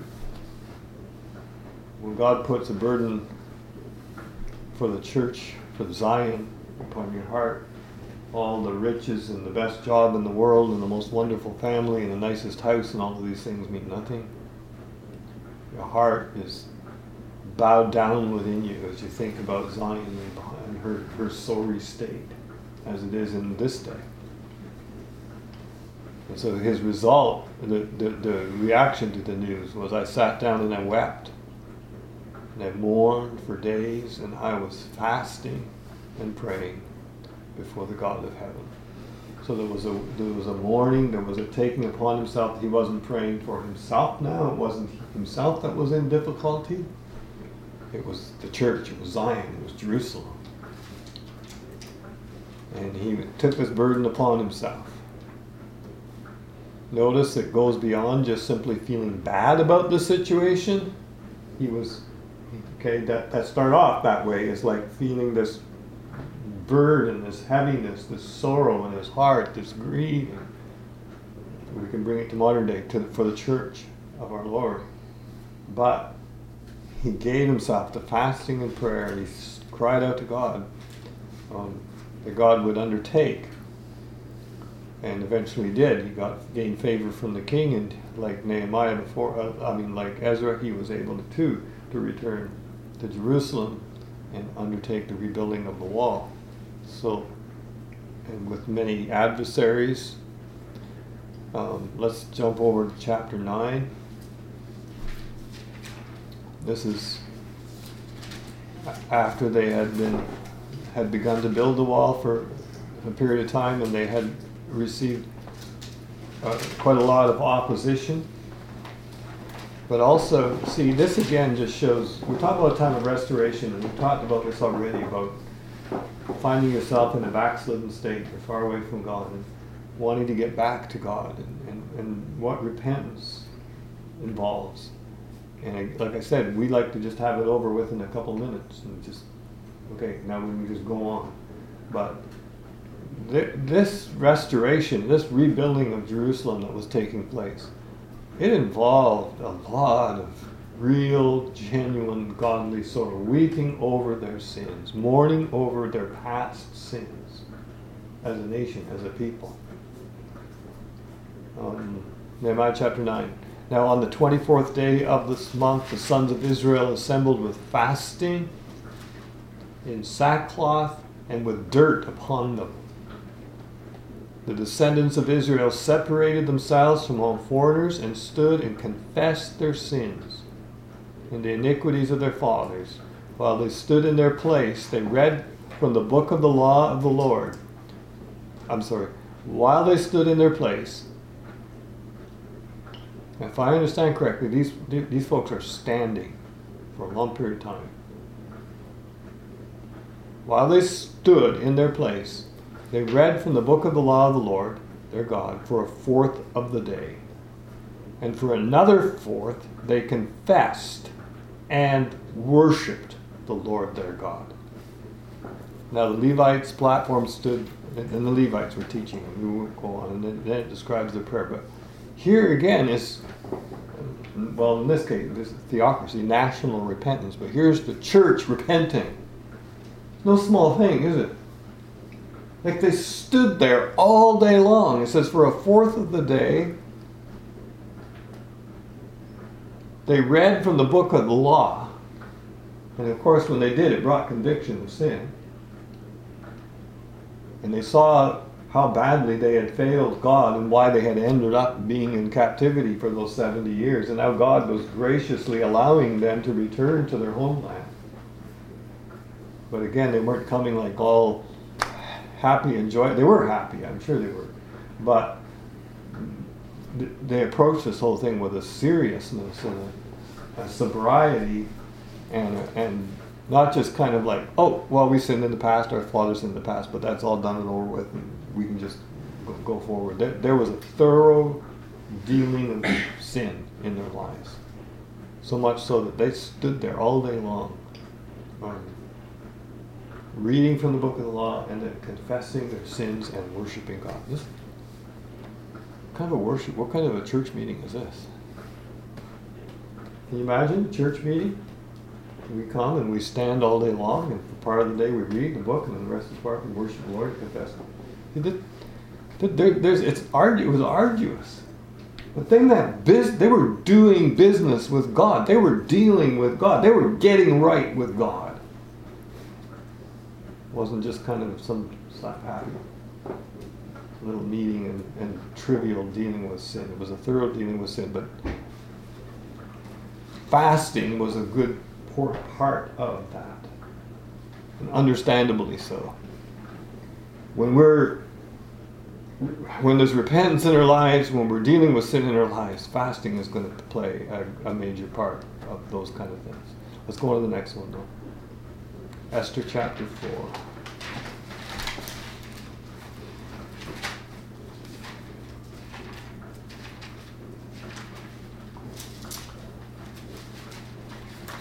When God puts a burden for the church, for Zion, upon your heart, all the riches and the best job in the world and the most wonderful family and the nicest house and all of these things mean nothing. Your heart is bowed down within you as you think about Zion and her sorry state, as it is in this day. And so his result, the reaction to the news was, I sat down and I wept. And I mourned for days, and I was fasting and praying before the God of heaven. So there was a mourning, there was a taking upon himself. He wasn't praying for himself now. It wasn't himself that was in difficulty. It was the church, it was Zion, it was Jerusalem. And he took this burden upon himself. Notice it goes beyond just simply feeling bad about the situation. He Okay, that start off that way is like feeling this burden, this heaviness, this sorrow in his heart, this grief. We can bring it to modern day for the church of our Lord. But he gave himself to fasting and prayer, and he cried out to God that God would undertake. And eventually did. He gained favor from the king, and like Nehemiah like Ezra, he was able to return to Jerusalem and undertake the rebuilding of the wall. So, and with many adversaries, let's jump over to chapter 9. This is after they had begun to build the wall for a period of time, and they had received quite a lot of opposition. But also, see, this again just shows, we talk about a time of restoration, and we've talked about this already, about finding yourself in a backslidden state, you're far away from God, and wanting to get back to God, and what repentance involves. And like I said, we like to just have it over with in a couple minutes, and just, okay, now we can just go on. But this restoration, this rebuilding of Jerusalem that was taking place, it involved a lot of real, genuine, godly sorrow, weeping over their sins, mourning over their past sins as a nation, as a people. Nehemiah chapter 9. Now on the 24th day of this month, the sons of Israel assembled with fasting, in sackcloth, and with dirt upon them. The descendants of Israel separated themselves from all foreigners and stood and confessed their sins and the iniquities of their fathers. While they stood in their place, they read from the book of the law of the Lord. While they stood in their place, if I understand correctly, these folks are standing for a long period of time. While they stood in their place, they read from the book of the law of the Lord, their God, for a fourth of the day. And for another fourth, they confessed and worshipped the Lord their God. Now the Levites' platform stood, and the Levites were teaching, and we won't go on, and then it describes the prayer. But here again is, well, in this case, this is theocracy, national repentance. But here's the church repenting. No small thing, is it? Like they stood there all day long. It says for a fourth of the day, they read from the book of the law. And of course, when they did, it brought conviction of sin. And they saw how badly they had failed God and why they had ended up being in captivity for those 70 years. And now God was graciously allowing them to return to their homeland. But again, they weren't coming like all happy and joyous. They were happy, I'm sure they were. But they approached this whole thing with a seriousness and a sobriety, and not just kind of like, oh, well, we sinned in the past, our fathers sinned in the past, but that's all done and over with, and we can just go forward. There was a thorough dealing of sin in their lives. So much so that they stood there all day long, reading from the book of the law and then confessing their sins and worshiping God. This kind of a worship, what kind of a church meeting is this? Can you imagine a church meeting? We come and we stand all day long, and for part of the day we read the book, and then the rest of the part we worship the Lord and confess Him. It was arduous. The thing that they were doing business with God. They were dealing with God. They were getting right with God. It wasn't just kind of some happy little meeting and trivial dealing with sin. It was a thorough dealing with sin. But fasting was a good part of that, and understandably so. When there's repentance in our lives, when we're dealing with sin in our lives, fasting is going to play a major part of those kind of things. Let's go on to the next one, though. Esther chapter 4.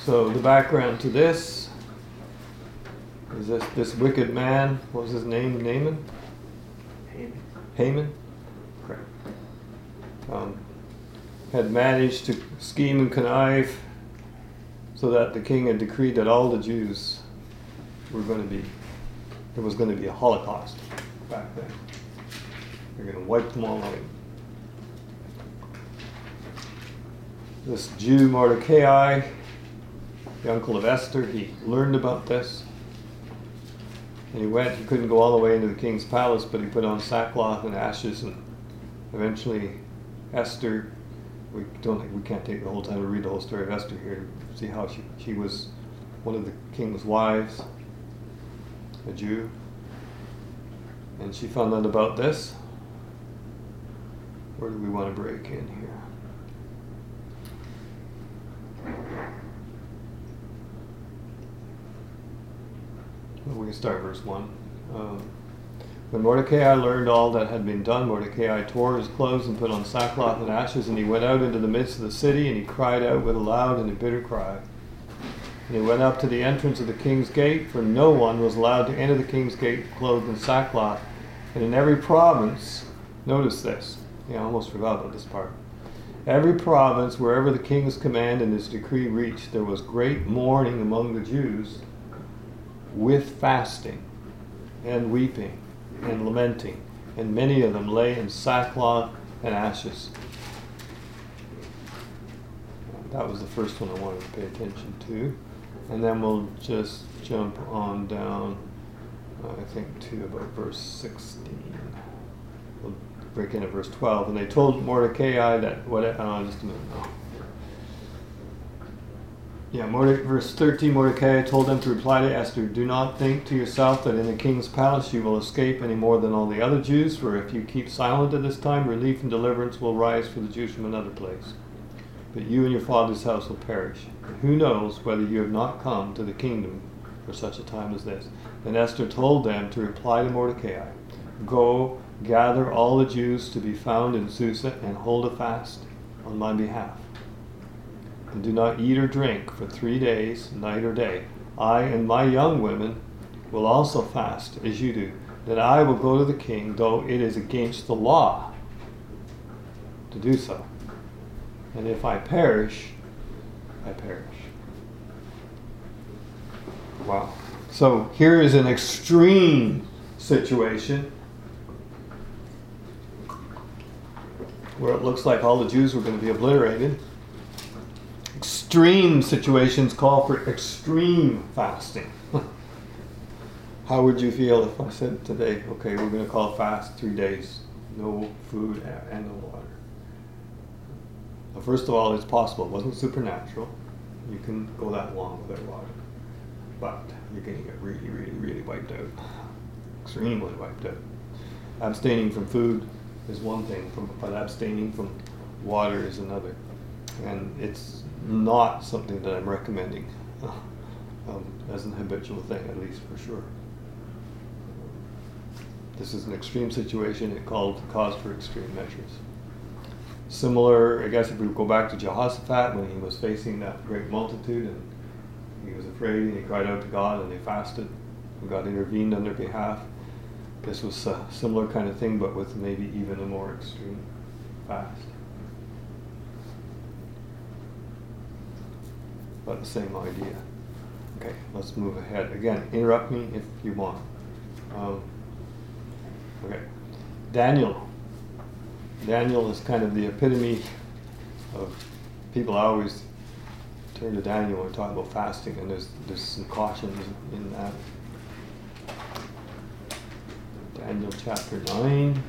So the background to this is this wicked man, what was his name? Naaman? Haman? Correct. Had managed to scheme and connive so that the king had decreed that all the Jews were going to be, there was going to be a Holocaust back then. They're going to wipe them all out. This Jew Mordecai, the uncle of Esther, he learned about this. And he couldn't go all the way into the king's palace, but he put on sackcloth and ashes, and eventually Esther, we can't take the whole time to read the whole story of Esther here, see how she was one of the king's wives, a Jew, and she found out about this. Where do we want to break in here? Well, we can start verse 1. When Mordecai learned all that had been done, Mordecai tore his clothes and put on sackcloth and ashes, and he went out into the midst of the city, and he cried out with a loud and a bitter cry. And he went up to the entrance of the king's gate, for no one was allowed to enter the king's gate clothed in sackcloth. And in every province, notice this, I almost forgot about this part. Every province, wherever the king's command and his decree reached, there was great mourning among the Jews, with fasting and weeping and lamenting, and many of them lay in sackcloth and ashes. That was the first one I wanted to pay attention to. And then we'll just jump on down, I think, to about verse 16. We'll break in at verse 12. And they told Mordecai that, just a minute. Verse 13, Mordecai told them to reply to Esther, "Do not think to yourself that in the king's palace you will escape any more than all the other Jews, for if you keep silent at this time, relief and deliverance will rise for the Jews from another place. But you and your father's house will perish. And who knows whether you have not come to the kingdom for such a time as this?" And Esther told them to reply to Mordecai, "Go, gather all the Jews to be found in Susa, and hold a fast on my behalf. And do not eat or drink for 3 days, night or day. I and my young women will also fast as you do. Then I will go to the king, though it is against the law to do so. And if I perish, I perish." Wow. So here is an extreme situation where it looks like all the Jews were going to be obliterated. Extreme situations call for extreme fasting. How would you feel if I said today, okay, we're going to call fast 3 days, no food and no water? Well, first of all, it's possible. It wasn't supernatural. You can go that long without water. But you're going to get really, really, really wiped out. Extremely wiped out. Abstaining from food is one thing, but abstaining from water is another. And it's not something that I'm recommending as an habitual thing, at least for sure. This is an extreme situation. It caused for extreme measures. Similar, I guess, if we go back to Jehoshaphat when he was facing that great multitude and he was afraid and he cried out to God and they fasted and God intervened on their behalf. This was a similar kind of thing, but with maybe even a more extreme fast. But the same idea. Okay, let's move ahead. Again, interrupt me if you want. Okay, Daniel. Daniel is kind of the epitome of people. I always turn to Daniel when we talk about fasting, and there's some cautions in that. Daniel chapter 9.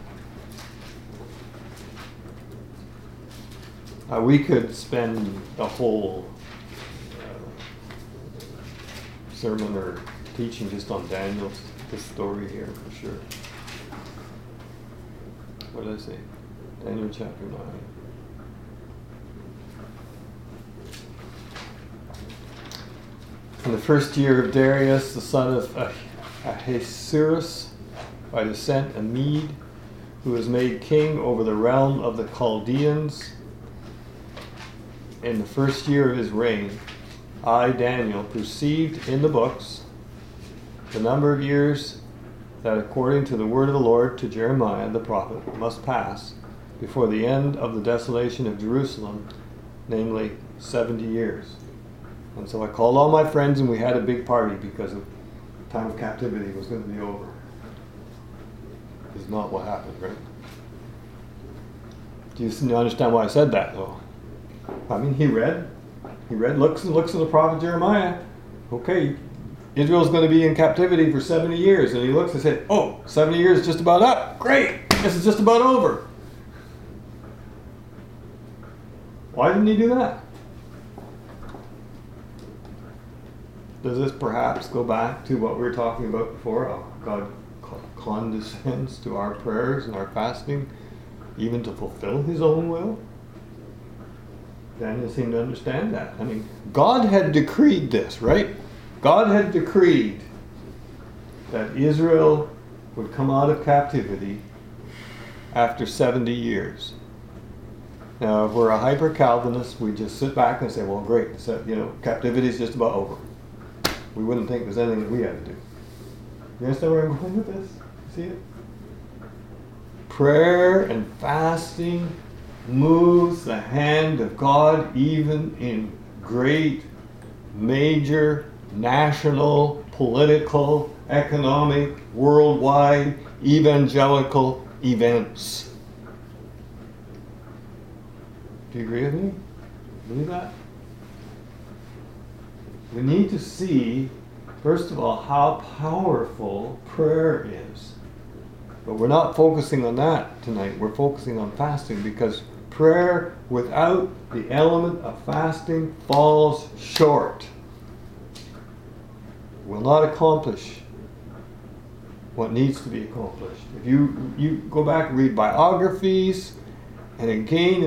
We could spend the whole sermon or teaching just on Daniel's this story here for sure. What did I say? Daniel chapter 9. In the first year of Darius, the son of Ahasuerus, by descent a Mede, who was made king over the realm of the Chaldeans, in the first year of his reign, I, Daniel, perceived in the books the number of years that according to the word of the Lord to Jeremiah the prophet must pass before the end of the desolation of Jerusalem, namely 70 years. And so I called all my friends and we had a big party because the time of captivity was going to be over. It's not what happened, right? Do you understand why I said that, though? I mean, he looks at the prophet Jeremiah. Okay, Israel's going to be in captivity for 70 years. And he looks and said, oh, 70 years is just about up. Great, this is just about over. Why didn't he do that? Does this perhaps go back to what we were talking about before? How God condescends to our prayers and our fasting, even to fulfill his own will? Daniel seemed to understand that. I mean, God had decreed this, right? God had decreed that Israel would come out of captivity after 70 years. Now, if we're a hyper-Calvinist, we just sit back and say, well, great, so, captivity is just about over. We wouldn't think there's anything that we had to do. You understand where I'm going with this? See it? Prayer and fasting moves the hand of God even in great, major, national, political, economic, worldwide, evangelical events. Do you agree with me? Believe that? We need to see, first of all, how powerful prayer is. But we're not focusing on that tonight. We're focusing on fasting because prayer without the element of fasting falls short. Will not accomplish what needs to be accomplished. If you go back and read biographies, and again,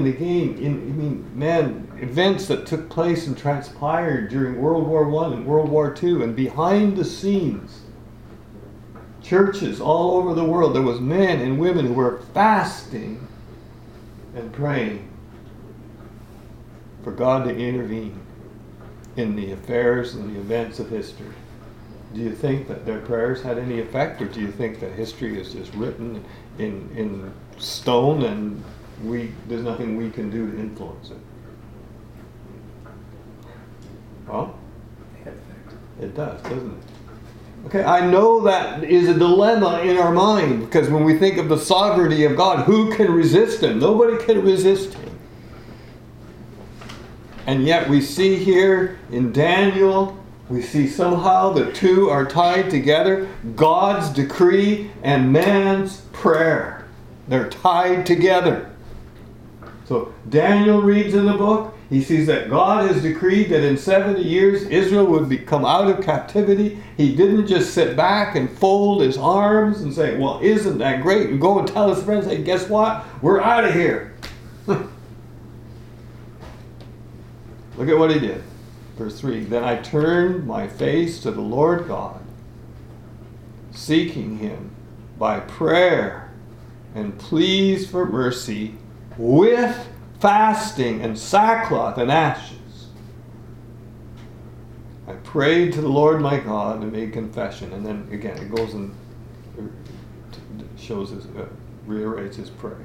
events that took place and transpired during World War I and World War II, and behind the scenes, churches all over the world, there was men and women who were fasting and praying for God to intervene in the affairs and the events of history. Do you think that their prayers had any effect, or do you think that history is just written in stone and there's nothing we can do to influence it? Well, it does, doesn't it? Okay, I know that is a dilemma in our mind, because when we think of the sovereignty of God, who can resist him? Nobody can resist him. And yet we see here in Daniel, we see somehow the two are tied together. God's decree and man's prayer. They're tied together. So Daniel reads in the book. He sees that God has decreed that in 70 years Israel would come out of captivity. He didn't just sit back and fold his arms and say, well, isn't that great? And go and tell his friends, hey, guess what? We're out of here. Look at what he did. Verse 3, then I turned my face to the Lord God, seeking him by prayer and pleas for mercy with fasting and sackcloth and ashes. I prayed to the Lord my God and made confession. And then again, it goes and shows reiterates his prayer.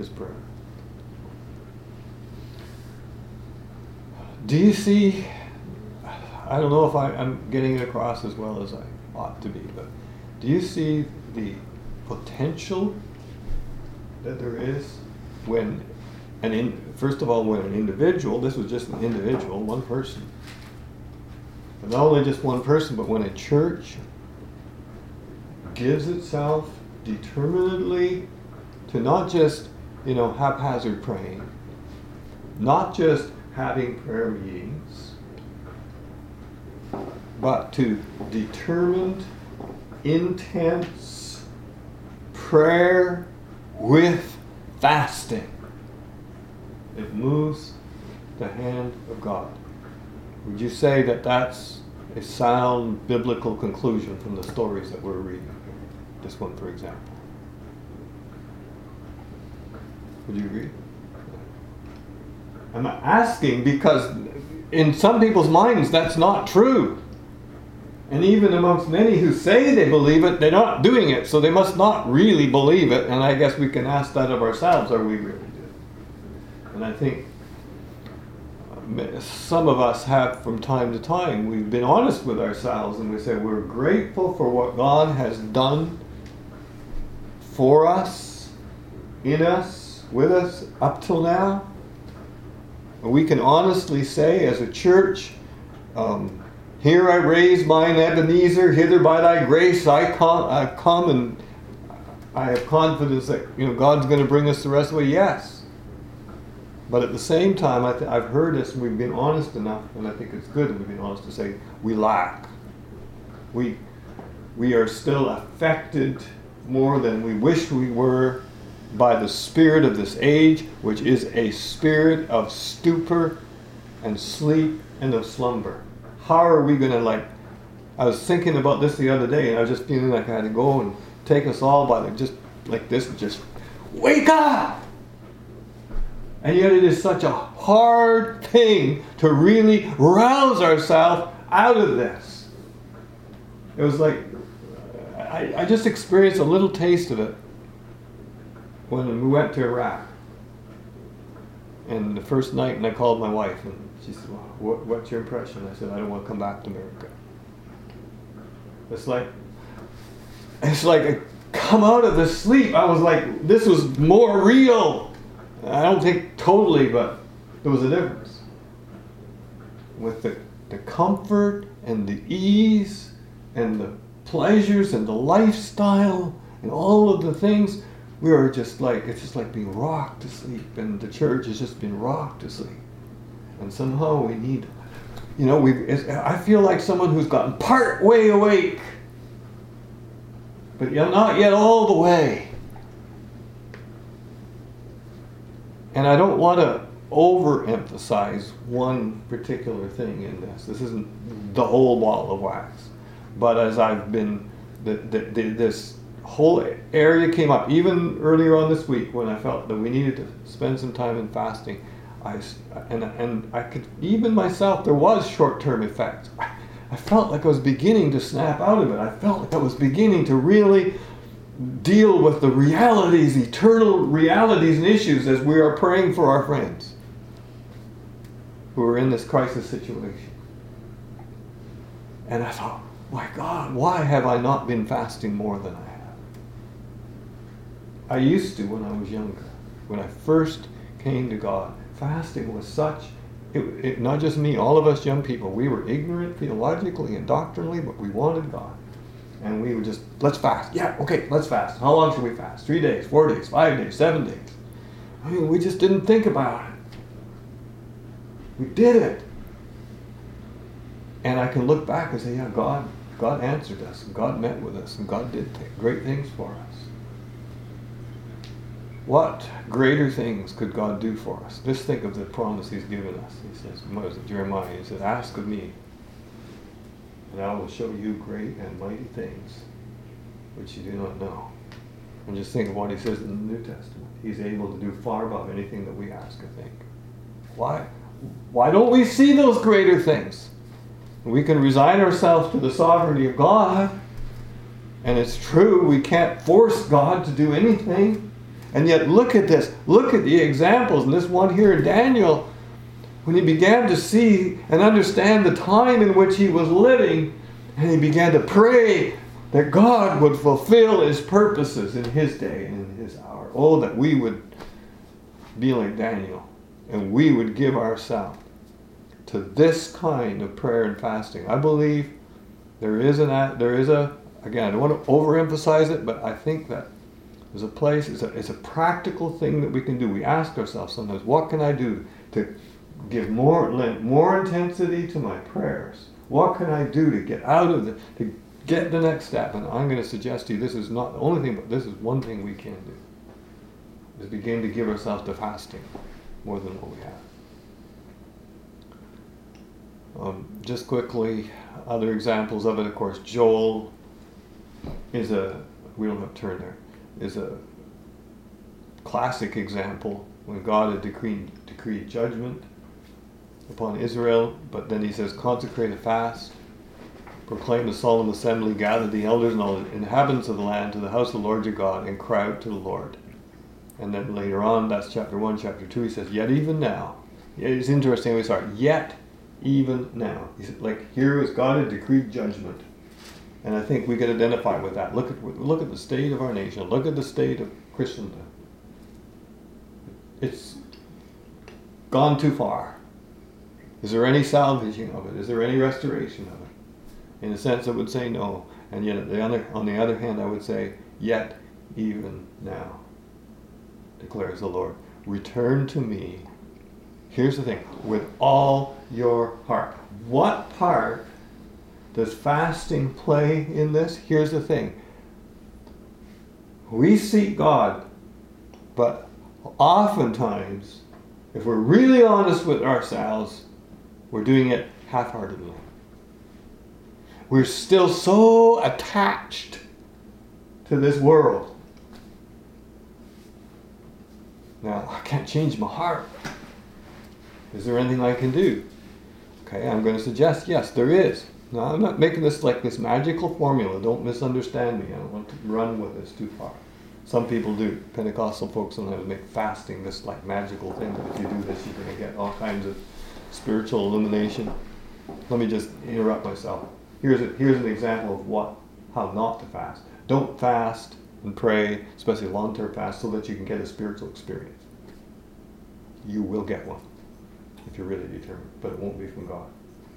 Do you see? I don't know if I'm getting it across as well as I ought to be, but do you see the potential that there is when first of all, when an individual, this was just an individual, one person, but not only just one person, but when a church gives itself determinedly to not just, haphazard praying, not just having prayer meetings, but to determined, intense prayer with fasting. It moves the hand of God. Would you say that that's a sound biblical conclusion from the stories that we're reading here? This one, for example. Would you agree? I'm asking because in some people's minds, that's not true. And even amongst many who say they believe it, they're not doing it, so they must not really believe it. And I guess we can ask that of ourselves, are we really doing it? And I think some of us have, from time to time, we've been honest with ourselves and we say we're grateful for what God has done for us, in us, with us, up till now. And we can honestly say as a church, here I raise mine Ebenezer, hither by thy grace I come, and I have confidence that God's going to bring us the rest of the way. Yes. But at the same time, I've heard this, and we've been honest enough, and I think it's good that we've been honest to say we lack. We are still affected more than we wish we were by the spirit of this age, which is a spirit of stupor and sleep and of slumber. How are we going to, I was thinking about this the other day, and I was just feeling like I had to go and take us all by just like this, just wake up! And yet it is such a hard thing to really rouse ourselves out of this. It was like, I just experienced a little taste of it when we went to Iraq. And the first night, and I called my wife, and she said, well, what's your impression? I said, I don't want to come back to America. It's like I come out of the sleep. I was like, this was more real. I don't think totally, but there was a difference. With the comfort and the ease and the pleasures and the lifestyle and all of the things, we are just like, it's just like being rocked to sleep, and the church has just been rocked to sleep. And somehow we need, I feel like someone who's gotten part way awake, but not yet all the way. And I don't want to overemphasize one particular thing in this. This isn't the whole ball of wax. But as I've been, this whole area came up, even earlier on this week when I felt that we needed to spend some time in fasting. And I could, even myself, there was short-term effects. I felt like I was beginning to snap out of it. I felt like I was beginning to really deal with the realities, eternal realities and issues as we are praying for our friends who are in this crisis situation. And I thought, my God, why have I not been fasting more than I have? I used to when I was younger. When I first came to God, fasting was such, not just me, all of us young people, we were ignorant theologically and doctrinally, but we wanted God. And we would just, let's fast. Yeah, okay, let's fast. How long should we fast? 3 days, 4 days, 5 days, 7 days. I mean, we just didn't think about it. We did it. And I can look back and say, yeah, God answered us, and God met with us, and God did great things for us. What greater things could God do for us? Just think of the promise He's given us. He says, what is it, Jeremiah? He said, ask of me, and I will show you great and mighty things which you do not know. And just think of what He says in the New Testament. He's able to do far above anything that we ask or think. Why don't we see those greater things? We can resign ourselves to the sovereignty of God. And it's true, we can't force God to do anything. And yet look at this. Look at the examples. And this one here in Daniel, when he began to see and understand the time in which he was living, and he began to pray that God would fulfill His purposes in His day and in His hour. Oh, that we would be like Daniel, and we would give ourselves to this kind of prayer and fasting. I believe there is again, I don't want to overemphasize it, but I think that there's a place, it's a practical thing that we can do. We ask ourselves sometimes, what can I do to give lend more intensity to my prayers? What can I do to get to get the next step? And I'm going to suggest to you, this is not the only thing, but this is one thing we can do, is begin to give ourselves to fasting more than what we have. Just quickly, other examples of it, of course, Joel is we don't have to turn there, is a classic example when God had decreed judgment upon Israel, but then he says, consecrate a fast, proclaim a solemn assembly, gather the elders and all the inhabitants of the land to the house of the Lord your God, and cry out to the Lord. And then later on, that's chapter 1, chapter 2, he says, yet even now. It's interesting how we start, yet even now. He said, like, here is God had decreed judgment. And I think we can identify with that. Look at the state of our nation. Look at the state of Christendom. It's gone too far. Is there any salvaging of it? Is there any restoration of it? In a sense, I would say no. And yet, on the other hand, I would say, yet even now, declares the Lord, return to me. Here's the thing, with all your heart. What part does fasting play in this? Here's the thing. We seek God, but oftentimes, if we're really honest with ourselves, we're doing it half-heartedly. We're still so attached to this world. Now, I can't change my heart. Is there anything I can do? Okay, I'm going to suggest, yes, there is. Now, I'm not making this like this magical formula. Don't misunderstand me. I don't want to run with this too far. Some people do. Pentecostal folks sometimes make fasting this like magical thing. That if you do this, you're going to get all kinds of spiritual illumination. Let me just interrupt myself. Here's an example of how not to fast. Don't fast and pray, especially long-term fast, so that you can get a spiritual experience. You will get one if you're really determined, but it won't be from God.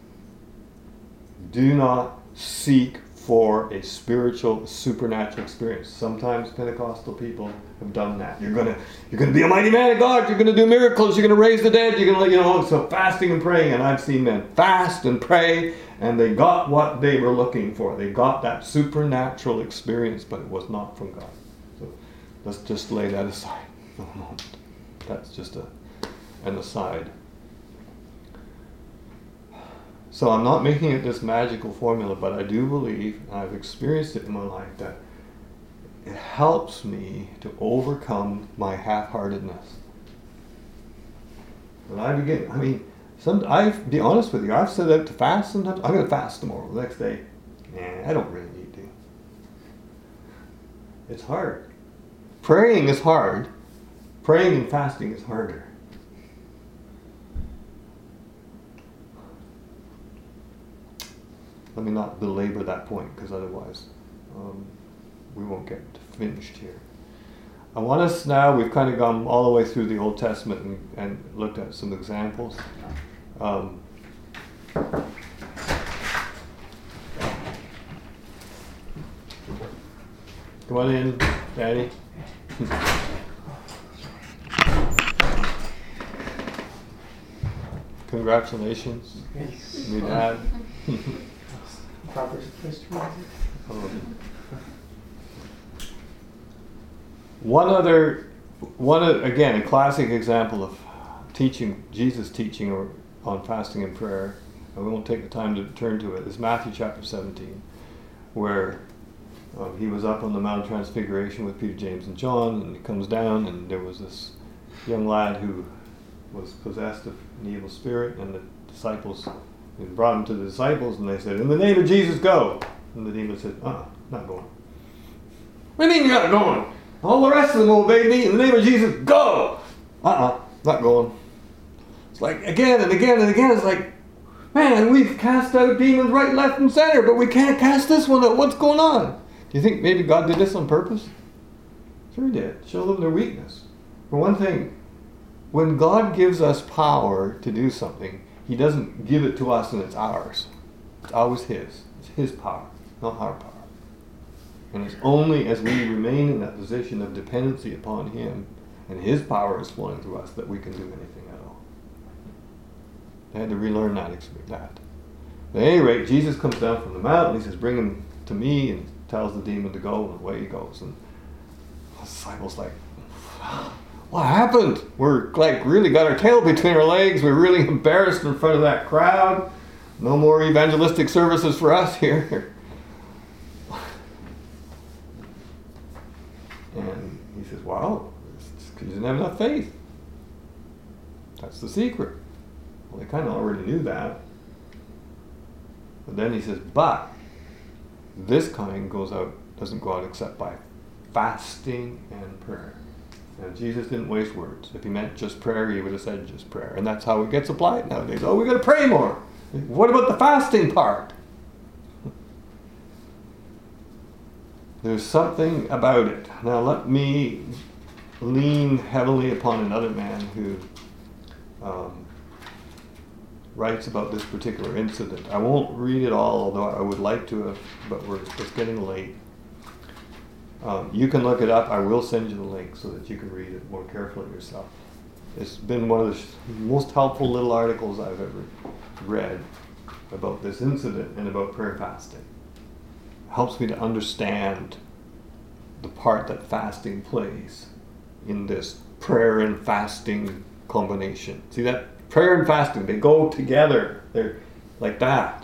Do not seek for a spiritual, supernatural experience. Sometimes Pentecostal people have done that. You're gonna be a mighty man of God. You're gonna do miracles. You're gonna raise the dead. You're gonna, so fasting and praying. And I've seen men fast and pray, and they got what they were looking for. They got that supernatural experience, but it was not from God. So let's just lay that aside for a moment. That's just an aside. So I'm not making it this magical formula, but I do believe, and I've experienced it in my life, that it helps me to overcome my half-heartedness. When I begin, I'll be honest with you, I've set out to fast sometimes. I'm going to fast tomorrow, the next day. I don't really need to. It's hard. Praying is hard. Praying and fasting is harder. Let me not belabor that point, because otherwise we won't get finished here. I want us now, we've kind of gone all the way through the Old Testament and looked at some examples. Come on in, Daddy. Congratulations, new dad. Again, a classic example of teaching, Jesus teaching on fasting and prayer, and we won't take the time to turn to it, is Matthew chapter 17, where he was up on the Mount of Transfiguration with Peter, James, and John, and he comes down, and there was this young lad who was possessed of an evil spirit, and the disciples, they brought him to the disciples, and they said, in the name of Jesus, go. And the demon said, not going. What do you mean you're not going? All the rest of them obeyed me. In the name of Jesus, go. Not going. It's like again and again and again. It's like, man, we've cast out demons right, left, and center, but we can't cast this one out. What's going on? Do you think maybe God did this on purpose? Sure he did. Show them their weakness. For one thing, when God gives us power to do something, he doesn't give it to us and it's ours. It's always his. It's his power, not our power. And it's only as we remain in that position of dependency upon him and his power is flowing through us that we can do anything at all. They had to relearn that. At any rate, Jesus comes down from the mountain. He says, bring him to me, and tells the demon to go, and away he goes. And the disciples like, what happened? We're like really got our tail between our legs. We're really embarrassed in front of that crowd. No more evangelistic services for us here. And he says, wow, it's because you didn't have enough faith. That's the secret. Well, they kind of already knew that. But then he says, but this kind doesn't go out except by fasting and prayer. Now, Jesus didn't waste words. If he meant just prayer, he would have said just prayer. And that's how it gets applied nowadays. Oh, we got to pray more. What about the fasting part? There's something about it. Now let me lean heavily upon another man who writes about this particular incident. I won't read it all, although I would like to have, but it's getting late. You can look it up. I will send you the link so that you can read it more carefully yourself. It's been one of the most helpful little articles I've ever read about this incident and about prayer and fasting. It helps me to understand the part that fasting plays in this prayer and fasting combination. See that? Prayer and fasting, they go together. They're like that.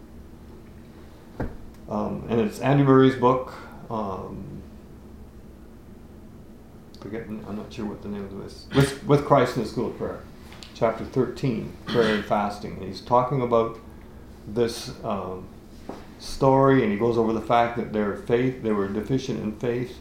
And it's Andy Murray's book. I'm not sure what the name of this. With Christ in the School of Prayer. Chapter 13, Prayer and Fasting. And he's talking about this story, and he goes over the fact that they were deficient in faith.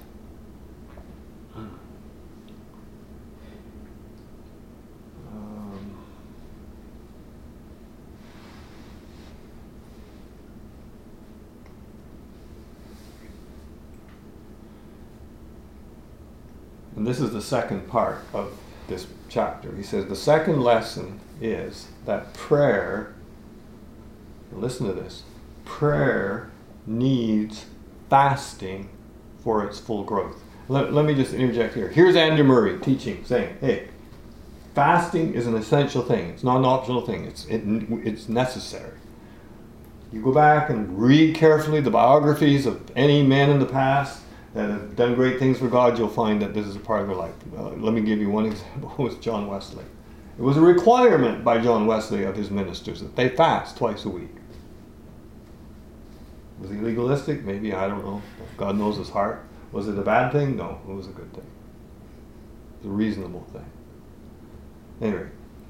And this is the second part of this chapter. He says the second lesson is that prayer, listen to this, prayer needs fasting for its full growth. Let me just interject here. Here's Andrew Murray teaching, saying, hey, fasting is an essential thing. It's not an optional thing. It's necessary. You go back and read carefully the biographies of any men in the past that have done great things for God, you'll find that this is a part of their life. Let me give you one example. It was John Wesley. It was a requirement by John Wesley of his ministers that they fast twice a week. Was he legalistic? Maybe, I don't know. God knows his heart. Was it a bad thing? No, it was a good thing. It was a reasonable thing. Anyway,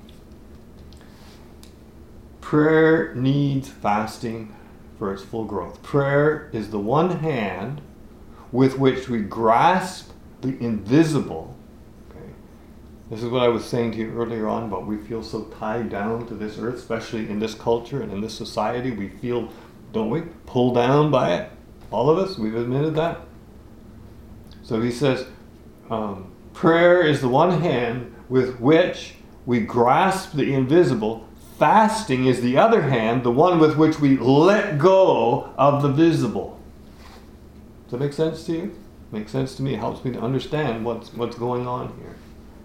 prayer needs fasting for its full growth. Prayer is the one hand with which we grasp the invisible. Okay? This is what I was saying to you earlier on about we feel so tied down to this earth, especially in this culture and in this society. We feel, don't we, pulled down by it? All of us, we've admitted that. So he says, prayer is the one hand with which we grasp the invisible. Fasting is the other hand, the one with which we let go of the visible. Does that make sense to you? Makes sense to me. It helps me to understand what's going on here.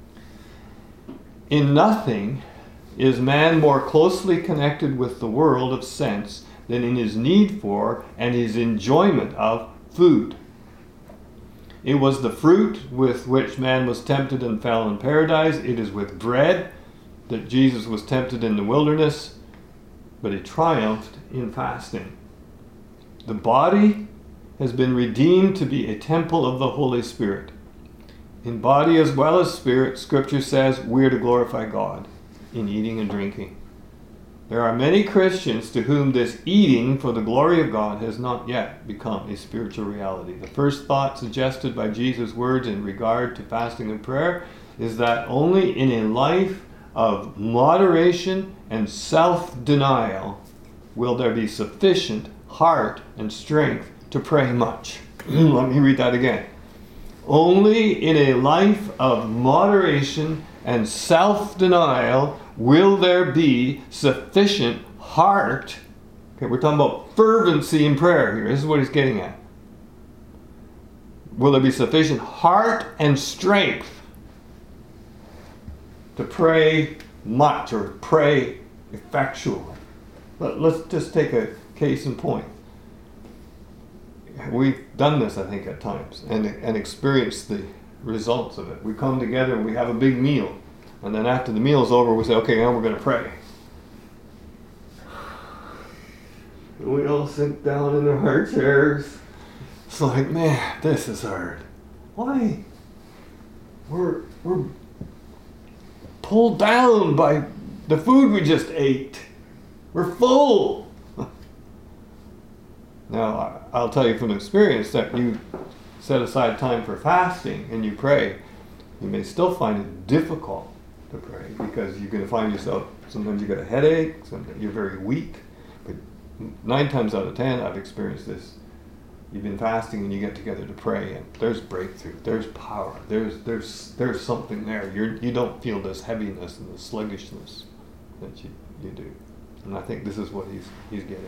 In nothing is man more closely connected with the world of sense than in his need for and his enjoyment of food. It was the fruit with which man was tempted and fell in paradise. It is with bread that Jesus was tempted in the wilderness, but he triumphed in fasting. The body has been redeemed to be a temple of the Holy Spirit. In body as well as spirit, Scripture says we're to glorify God in eating and drinking. There are many Christians to whom this eating for the glory of God has not yet become a spiritual reality. The first thought suggested by Jesus' words in regard to fasting and prayer is that only in a life of moderation and self-denial will there be sufficient heart and strength to pray much. Let me read that again. Only in a life of moderation and self-denial will there be sufficient heart. Okay, we're talking about fervency in prayer here. This is what he's getting at. Will there be sufficient heart and strength to pray much or pray effectually? Let's just take a case in point. We've done this, I think, at times and experienced the results of it. We come together and we have a big meal. And then after the meal's over, we say, okay, now we're going to pray. And we all sink down in our chairs. It's like, man, this is hard. Why? We're pulled down by the food we just ate. We're full. Now, I'll tell you from experience that you set aside time for fasting and you pray, you may still find it difficult to pray because you're going to find yourself, sometimes you get a headache, sometimes you're very weak. But 9 times out of 10, I've experienced this. You've been fasting and you get together to pray, and there's breakthrough, there's power, there's something there. You don't feel this heaviness and the sluggishness that you do. And I think this is what he's getting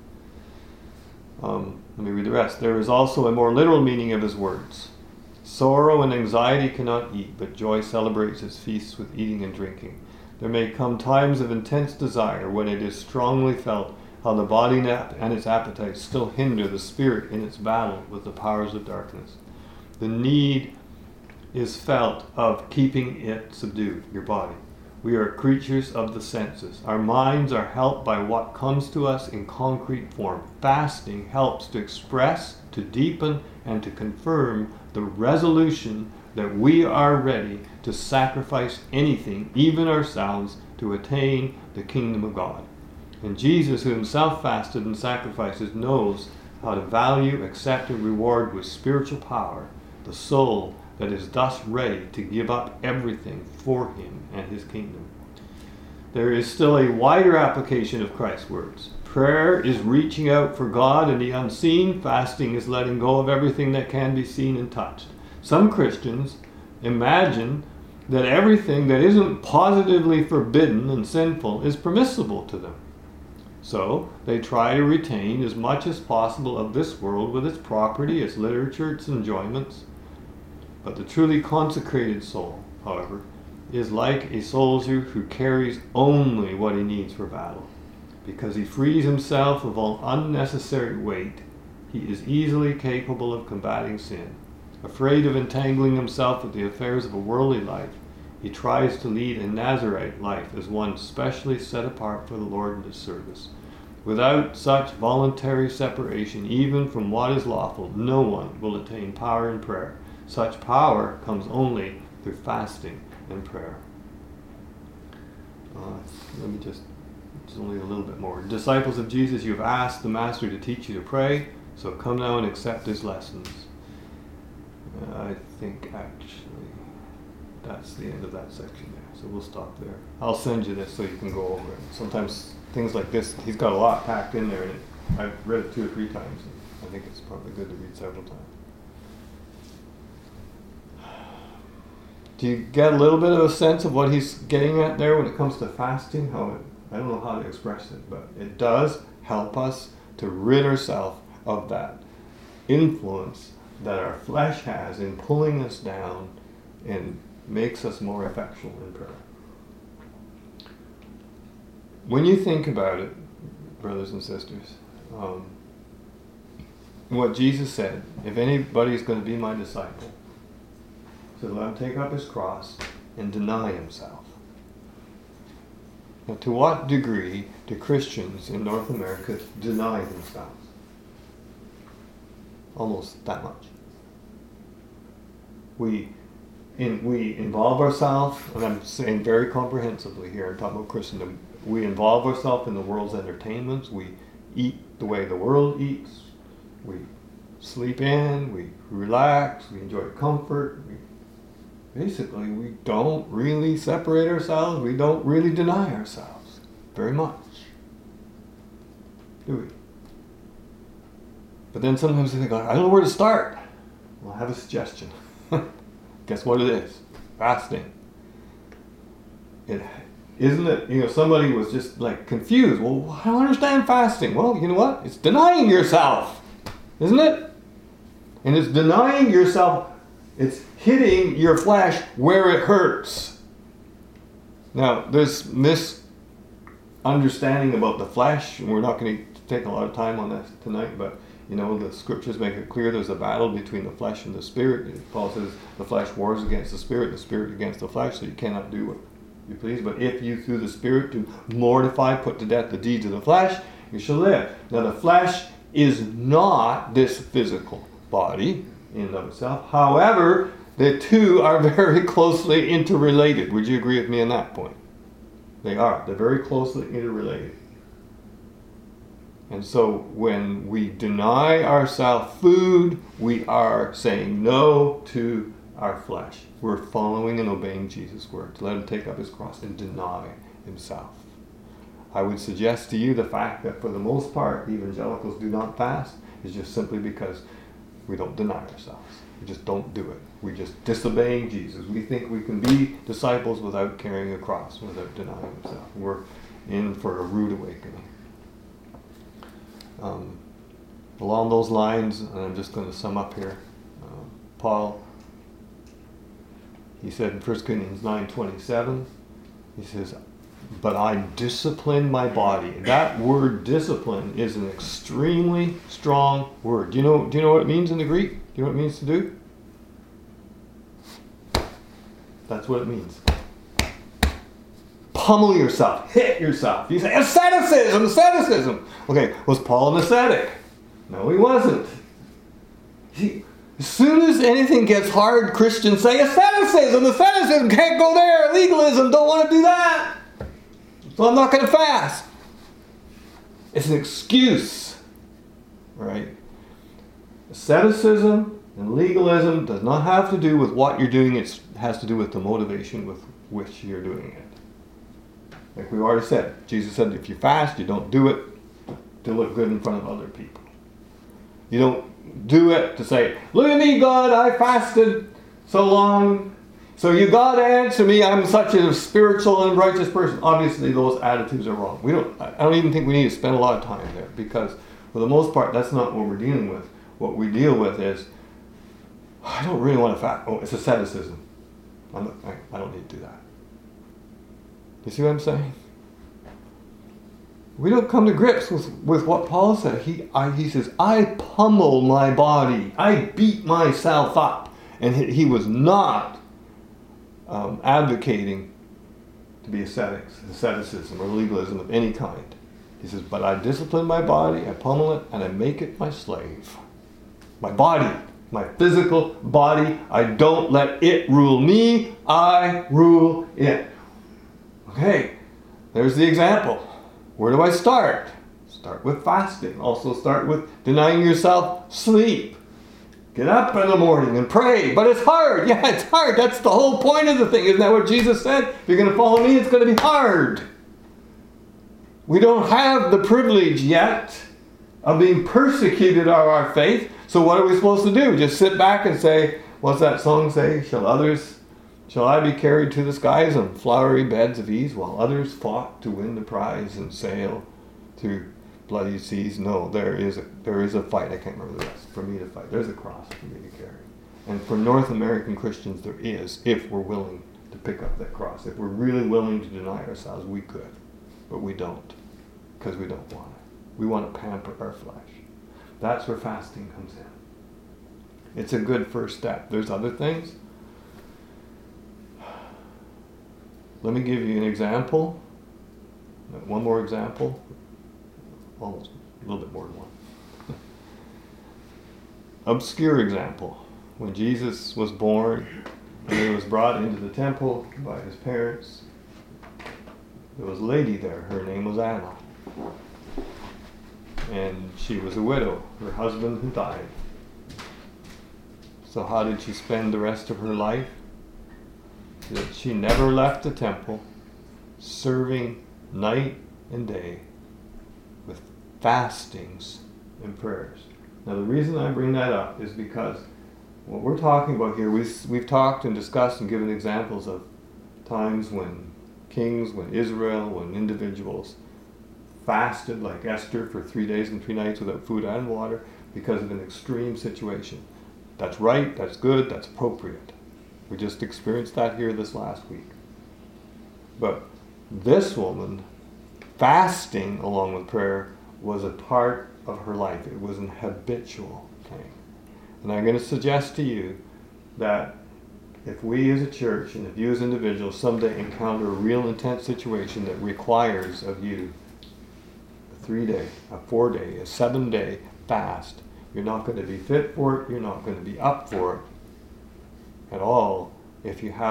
at. Let me read the rest. There is also a more literal meaning of his words. Sorrow and anxiety cannot eat, but joy celebrates its feasts with eating and drinking. There may come times of intense desire when it is strongly felt how the body and its appetites still hinder the spirit in its battle with the powers of darkness. The need is felt of keeping it subdued, your body. We are creatures of the senses. Our minds are helped by what comes to us in concrete form. Fasting helps to express, to deepen, and to confirm the resolution that we are ready to sacrifice anything, even ourselves, to attain the kingdom of God. And Jesus, who himself fasted and sacrifices, knows how to value, accept, and reward with spiritual power the soul that is thus ready to give up everything for him and his kingdom. There is still a wider application of Christ's words. Prayer is reaching out for God and the unseen. Fasting is letting go of everything that can be seen and touched. Some Christians imagine that everything that isn't positively forbidden and sinful is permissible to them. So they try to retain as much as possible of this world with its property, its literature, its enjoyments. But the truly consecrated soul, however, is like a soldier who carries only what he needs for battle. Because he frees himself of all unnecessary weight, he is easily capable of combating sin. Afraid of entangling himself with the affairs of a worldly life, he tries to lead a Nazarite life as one specially set apart for the Lord and his service. Without such voluntary separation, even from what is lawful, no one will attain power in prayer. Such power comes only through fasting and prayer. Let me just only a little bit more. Disciples of Jesus, you have asked the Master to teach you to pray, so come now and accept his lessons. I think actually that's the end of that section there, so we'll stop there. I'll send you this so you can go over it. Sometimes things like this, he's got a lot packed in there, and I've read it 2 or 3 times. And I think it's probably good to read several times. Do you get a little bit of a sense of what he's getting at there when it comes to fasting? I don't know how to express it, but it does help us to rid ourselves of that influence that our flesh has in pulling us down and makes us more effectual in prayer. When you think about it, brothers and sisters, what Jesus said, if anybody is going to be my disciple, so let him take up his cross and deny himself. Now, to what degree do Christians in North America deny themselves? Almost that much. We involve ourselves, and I'm saying very comprehensively here, I'm talking about Christendom, we involve ourselves in the world's entertainments, we eat the way the world eats, we sleep in, we relax, we enjoy comfort, basically, we don't really separate ourselves. We don't really deny ourselves very much, do we? But then sometimes we think, I don't know where to start. Well, I have a suggestion. Guess what it is? Fasting. Isn't it, somebody was just like confused. Well, I don't understand fasting. Well, you know what? It's denying yourself, isn't it? And it's denying yourself. It's hitting your flesh where it hurts. Now, there's misunderstanding about the flesh, and we're not going to take a lot of time on that tonight, but the scriptures make it clear there's a battle between the flesh and the spirit. Paul says the flesh wars against the spirit against the flesh, so you cannot do what you please. But if you through the spirit do mortify, put to death the deeds of the flesh, you shall live. Now, the flesh is not this physical body in and of itself. However, the two are very closely interrelated. Would you agree with me on that point? They are. They're very closely interrelated. And so when we deny ourselves food, we are saying no to our flesh. We're following and obeying Jesus' word. To let him take up his cross and deny himself. I would suggest to you the fact that for the most part, evangelicals do not fast is just simply because we don't deny ourselves. We just don't do it. We're just disobeying Jesus. We think we can be disciples without carrying a cross, without denying ourselves. We're in for a rude awakening. Along those lines, and I'm just going to sum up here, Paul, he said in 1 Corinthians 9:27, he says, but I discipline my body. That word discipline is an extremely strong word. Do you know what it means in the Greek? Do you know what it means to do? That's what it means. Pummel yourself, hit yourself. You say, asceticism. Okay, was Paul an ascetic? No, he wasn't. As soon as anything gets hard, Christians say, asceticism can't go there, legalism, don't want to do that. So I'm not going to fast. It's an excuse, right? Asceticism and legalism does not have to do with what you're doing, it has to do with the motivation with which you're doing it. Like we already said, Jesus said if you fast, you don't do it to look good in front of other people. You don't do it to say, look at me, God, I fasted so long, so you got to answer me, I'm such a spiritual and righteous person. Obviously, those attitudes are wrong. I don't even think we need to spend a lot of time there, because for the most part, that's not what we're dealing with. What we deal with is, I don't really want to fast. Oh, it's asceticism. I don't need to do that. You see what I'm saying? We don't come to grips with what Paul said. He says, I pummel my body. I beat myself up. And he was not advocating to be asceticism or legalism of any kind. He says, but I discipline my body, I pummel it, and I make it my slave. My body, my physical body, I don't let it rule me, I rule it. Okay, there's the example. Where do I start? Start with fasting. Also start with denying yourself sleep. Get up in the morning and pray. But it's hard. Yeah, it's hard. That's the whole point of the thing. Isn't that what Jesus said? If you're going to follow me, it's going to be hard. We don't have the privilege yet of being persecuted of our faith. So what are we supposed to do? Just sit back and say, what's that song say? Shall I be carried to the skies on flowery beds of ease, while others fought to win the prize and sail through bloody seas? No, there is a fight. I can't remember the rest. For me to fight. There's a cross for me to carry. And for North American Christians, there is, if we're willing to pick up that cross. If we're really willing to deny ourselves, we could. But we don't. Because we don't want it. We want to pamper our flesh. That's where fasting comes in. It's a good first step. There's other things. Let me give you an example. One more example. Almost a little bit more than one. Obscure example. When Jesus was born and he was brought into the temple by his parents, there was a lady there. Her name was Anna. And she was a widow. Her husband had died. So how did she spend the rest of her life? That she never left the temple, serving night and day with fastings and prayers. Now the reason I bring that up is because what we're talking about here, we've talked and discussed and given examples of times when kings, when Israel, when individuals fasted like Esther for 3 days and 3 nights without food and water because of an extreme situation. That's right, that's good, that's appropriate. We just experienced that here this last week. But this woman, fasting along with prayer, was a part of her life. It was an habitual thing. And I'm going to suggest to you that if we as a church and if you as individuals someday encounter a real intense situation that requires of you a 3-day, a 4-day, a 7-day fast, you're not going to be fit for it, you're not going to be up for it at all if you haven't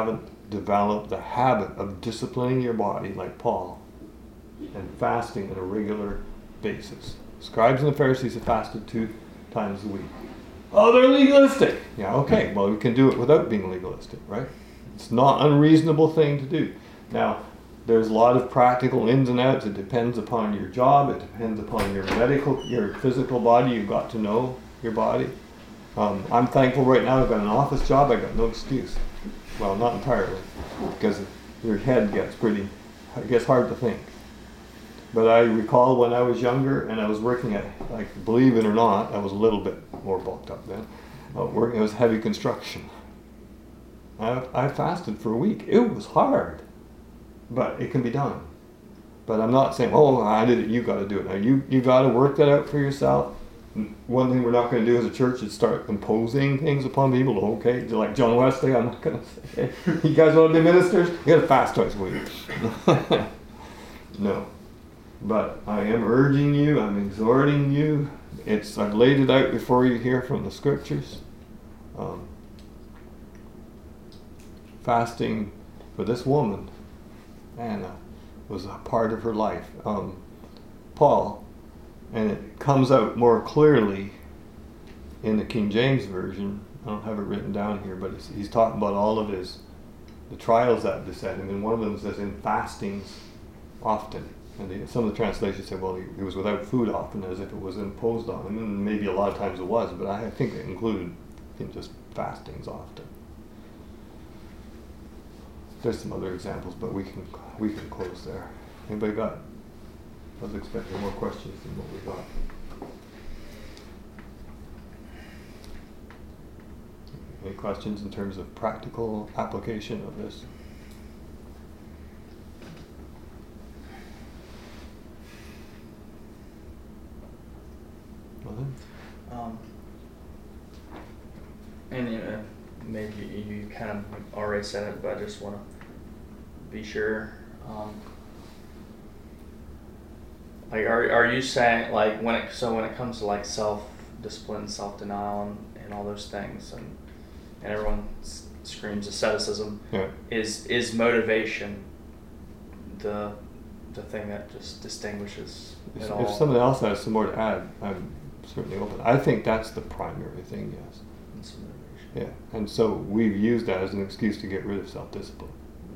develop the habit of disciplining your body like Paul and fasting on a regular basis. Scribes and the Pharisees have fasted 2 times a week. Oh, they're legalistic. Yeah, okay. Well, we can do it without being legalistic, right? It's not an unreasonable thing to do. Now, there's a lot of practical ins and outs. It depends upon your job. It depends upon your physical body. You've got to know your body. I'm thankful right now I've got an office job. I've got no excuse. Well, not entirely, because your head gets hard to think. But I recall when I was younger and I was working at, like, believe it or not, I was a little bit more bulked up then. It was heavy construction. I fasted for a week. It was hard, but it can be done. But I'm not saying, oh, I did it, you got to do it. Now, you got to work that out for yourself. One thing we're not going to do as a church is start imposing things upon people. Okay, like John Wesley, I'm not going to say, hey, you guys want to be ministers? You got to fast twice a week. No. But I am urging you, I'm exhorting you. I've laid it out before you here from the scriptures. Fasting for this woman, Anna, was a part of her life. Paul, and it comes out more clearly in the King James Version. I don't have it written down here, but he's talking about all of the trials that beset him, and one of them says in fastings often. And some of the translations say, well, he was without food often, as if it was imposed on him, and maybe a lot of times it was, but I think it included just fastings often. There's some other examples, but we can close there. Anybody got? I was expecting more questions than what we got. Any questions in terms of practical application of this? And maybe you kind of already said it, but I just want to be sure. Like, are you saying, like, when it comes to like self-discipline, self-denial, and all those things, and everyone screams asceticism, yeah. is motivation the thing that just distinguishes it all? If someone else has some more to add, I'm certainly open. I think that's the primary thing, yes. It's motivation. Yeah, and so we've used that as an excuse to get rid of self-discipline.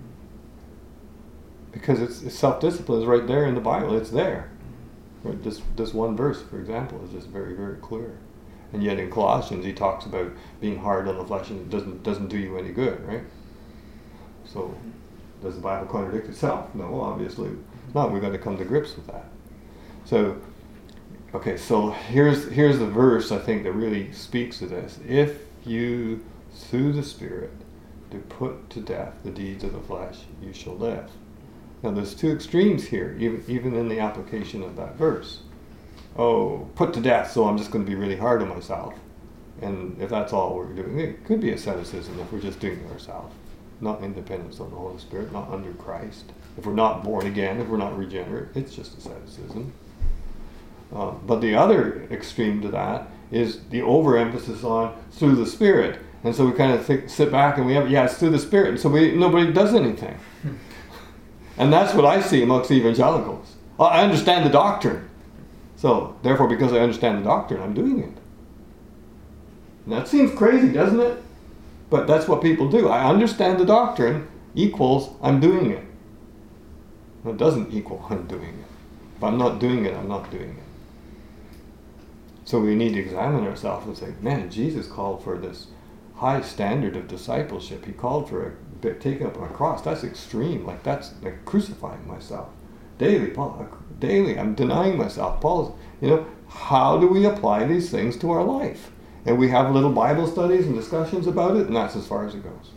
Because it's self-discipline is right there in the Bible. It's there. Right? This one verse, for example, is just very, very clear. And yet in Colossians, he talks about being hard on the flesh, and it doesn't do you any good, right? So, does the Bible contradict itself? No, obviously not. We've got to come to grips with that. So, okay, so here's the verse I think that really speaks to this. If you, through the Spirit, do put to death the deeds of the flesh, you shall live. Now there's 2 extremes here, even in the application of that verse. Oh, put to death, so I'm just going to be really hard on myself. And if that's all we're doing, it could be asceticism if we're just doing it ourselves. Not independence on the Holy Spirit, not under Christ. If we're not born again, if we're not regenerate, it's just asceticism. But the other extreme to that is the overemphasis on through the Spirit. And so we kind of sit back and it's through the Spirit. And so nobody does anything. And that's what I see amongst evangelicals. I understand the doctrine. So, therefore, because I understand the doctrine, I'm doing it. And that seems crazy, doesn't it? But that's what people do. I understand the doctrine equals I'm doing it. It doesn't equal I'm doing it. If I'm not doing it, I'm not doing it. So we need to examine ourselves and say, man, Jesus called for this high standard of discipleship. He called for taking up my cross. That's extreme. Like, that's like crucifying myself. Daily, I'm denying myself. Paul's, how do we apply these things to our life? And we have little Bible studies and discussions about it, and that's as far as it goes.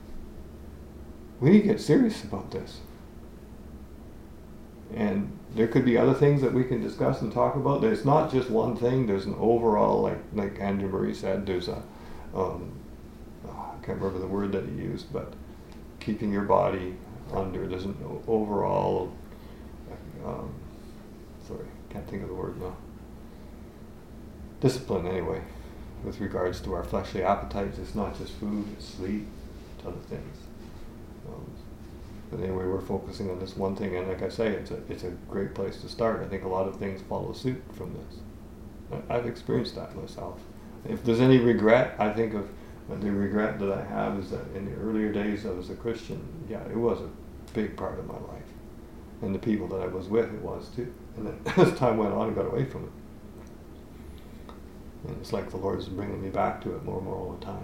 We need to get serious about this. And there could be other things that we can discuss and talk about. There's not just one thing. There's an overall, like Andrew Murray said, there's a, I can't remember the word that he used, but keeping your body under, there's an overall, sorry, can't think of the word now. Discipline, anyway, with regards to our fleshly appetites. It's not just food, it's sleep, it's other things. But anyway, we're focusing on this one thing, and like I say, it's a great place to start. I think a lot of things follow suit from this. I've experienced that myself. If there's any regret, I think of the regret that I have is that in the earlier days I was a Christian. Yeah, it was a big part of my life, and the people that I was with, it was too. And then as time went on, I got away from it. And it's like the Lord is bringing me back to it more and more all the time.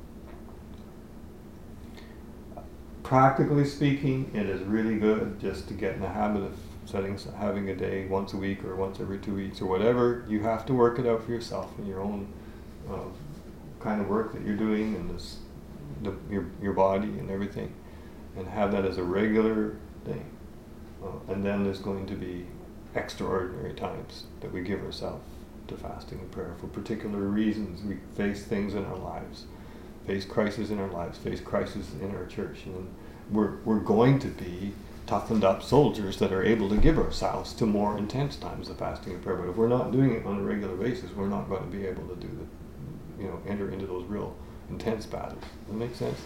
Practically speaking, it is really good just to get in the habit of having a day once a week or once every 2 weeks or whatever. You have to work it out for yourself in your own kind of work that you're doing and your body and everything, and have that as a regular thing. And then there's going to be extraordinary times that we give ourselves to fasting and prayer for particular reasons. We face things in our lives, face crises in our lives, face crises in our church, and we're going to be toughened up soldiers that are able to give ourselves to more intense times of fasting and prayer. But if we're not doing it on a regular basis, we're not going to be able to do enter into those real intense battles. Does that make sense?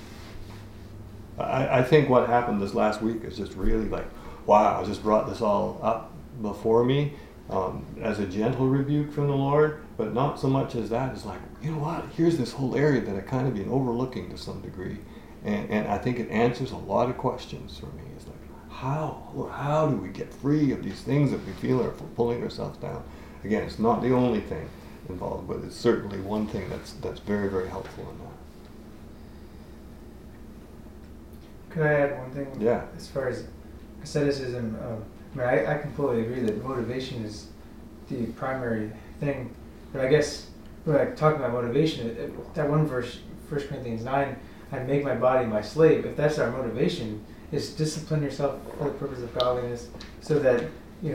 I think what happened this last week is just really like, wow, I just brought this all up before me as a gentle rebuke from the Lord, but not so much as that. It's like, you know what, here's this whole area that I kind of been overlooking to some degree, and I think it answers a lot of questions for me. It's like, how do we get free of these things that we feel are pulling ourselves down? Again, it's not the only thing involved, but it's certainly one thing that's very, very helpful in that. Could I add one thing? Yeah. As far as asceticism, I completely agree that motivation is the primary thing. But I guess when I talk about motivation, that one verse, 1 Corinthians 9, I make my body my slave. If that's our motivation, is discipline yourself for the purpose of godliness, so that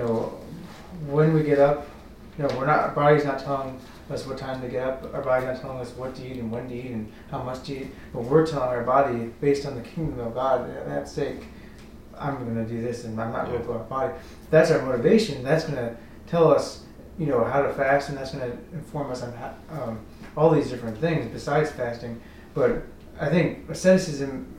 when we get up, our body's not telling us what time to get up. Our body's not telling us what to eat and when to eat and how much to eat. But we're telling our body, based on the kingdom of God, for that sake, I'm going to do this and I'm not going to go our body. If that's our motivation, that's going to tell us, how to fast, and that's going to inform us on all these different things besides fasting. But I think asceticism,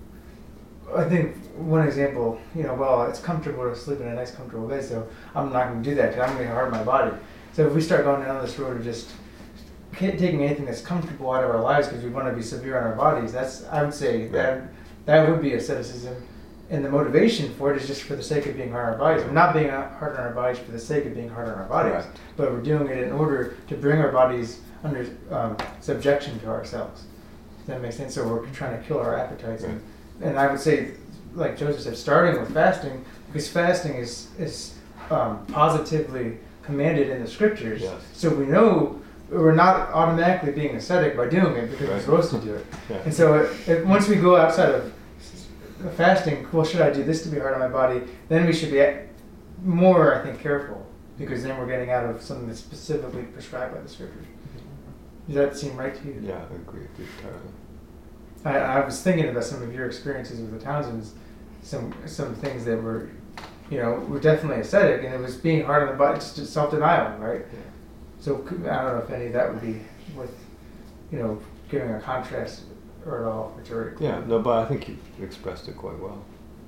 one example, it's comfortable to sleep in a nice, comfortable bed, so I'm not going to do that because I'm going to harm my body. So if we start going down this road of just taking anything that's comfortable out of our lives because we want to be severe on our bodies, I would say that would be asceticism. And the motivation for it is just for the sake of being hard on our bodies. We're not being hard on our bodies for the sake of being hard on our bodies, Right. But we're doing it in order to bring our bodies under subjection to ourselves. Does that make sense? So we're trying to kill our appetites. Right. And I would say, like Joseph said, starting with fasting, because fasting is positively commanded in the scriptures. Yes. So we know we're not automatically being ascetic by doing it because we're supposed to do it. Yeah. And so once we go outside of fasting, well, should I do this to be hard on my body? Then we should be more, I think, careful, because then we're getting out of something that's specifically prescribed by the scriptures. Does that seem right to you? Yeah, I agree entirely. I was thinking about some of your experiences with the Townsends, some things that were, were definitely ascetic, and it was being hard on the body, just self-denial, right? Yeah. So I don't know if any of that would be with, giving a contrast or at all rhetorically. Yeah, no, but I think you expressed it quite well.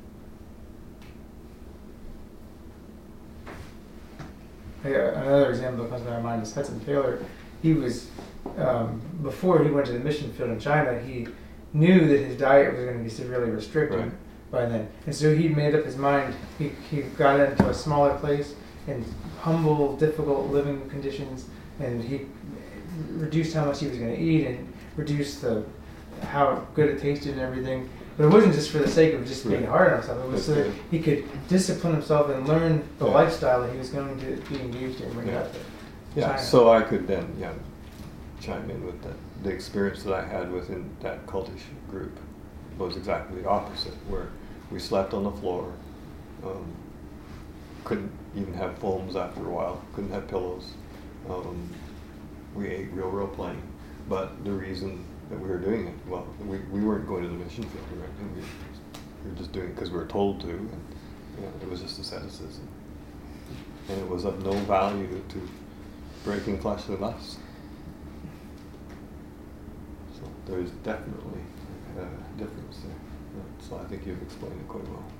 Another example that comes to my mind is Hudson Taylor. He was, before he went to the mission field in China, he knew that his diet was going to be severely restricted Right. by then. And so he made up his mind. He got into a smaller place in humble, difficult living conditions, and he reduced how much he was going to eat and reduced how good it tasted and everything. But it wasn't just for the sake of just being hard on himself. It was so that he could discipline himself and learn the lifestyle that he was going to be engaged in when he got there. Yeah, China. so I could then chime in with the experience that I had within that cultish group was exactly the opposite, where we slept on the floor, couldn't even have foams after a while, couldn't have pillows. We ate real plain, but the reason that we were doing it, well, we weren't going to the mission field, we were just doing it because we were told to, and it was just asceticism. And it was of no value to breaking fleshly lusts. So there's definitely a difference there. So I think you've explained it quite well.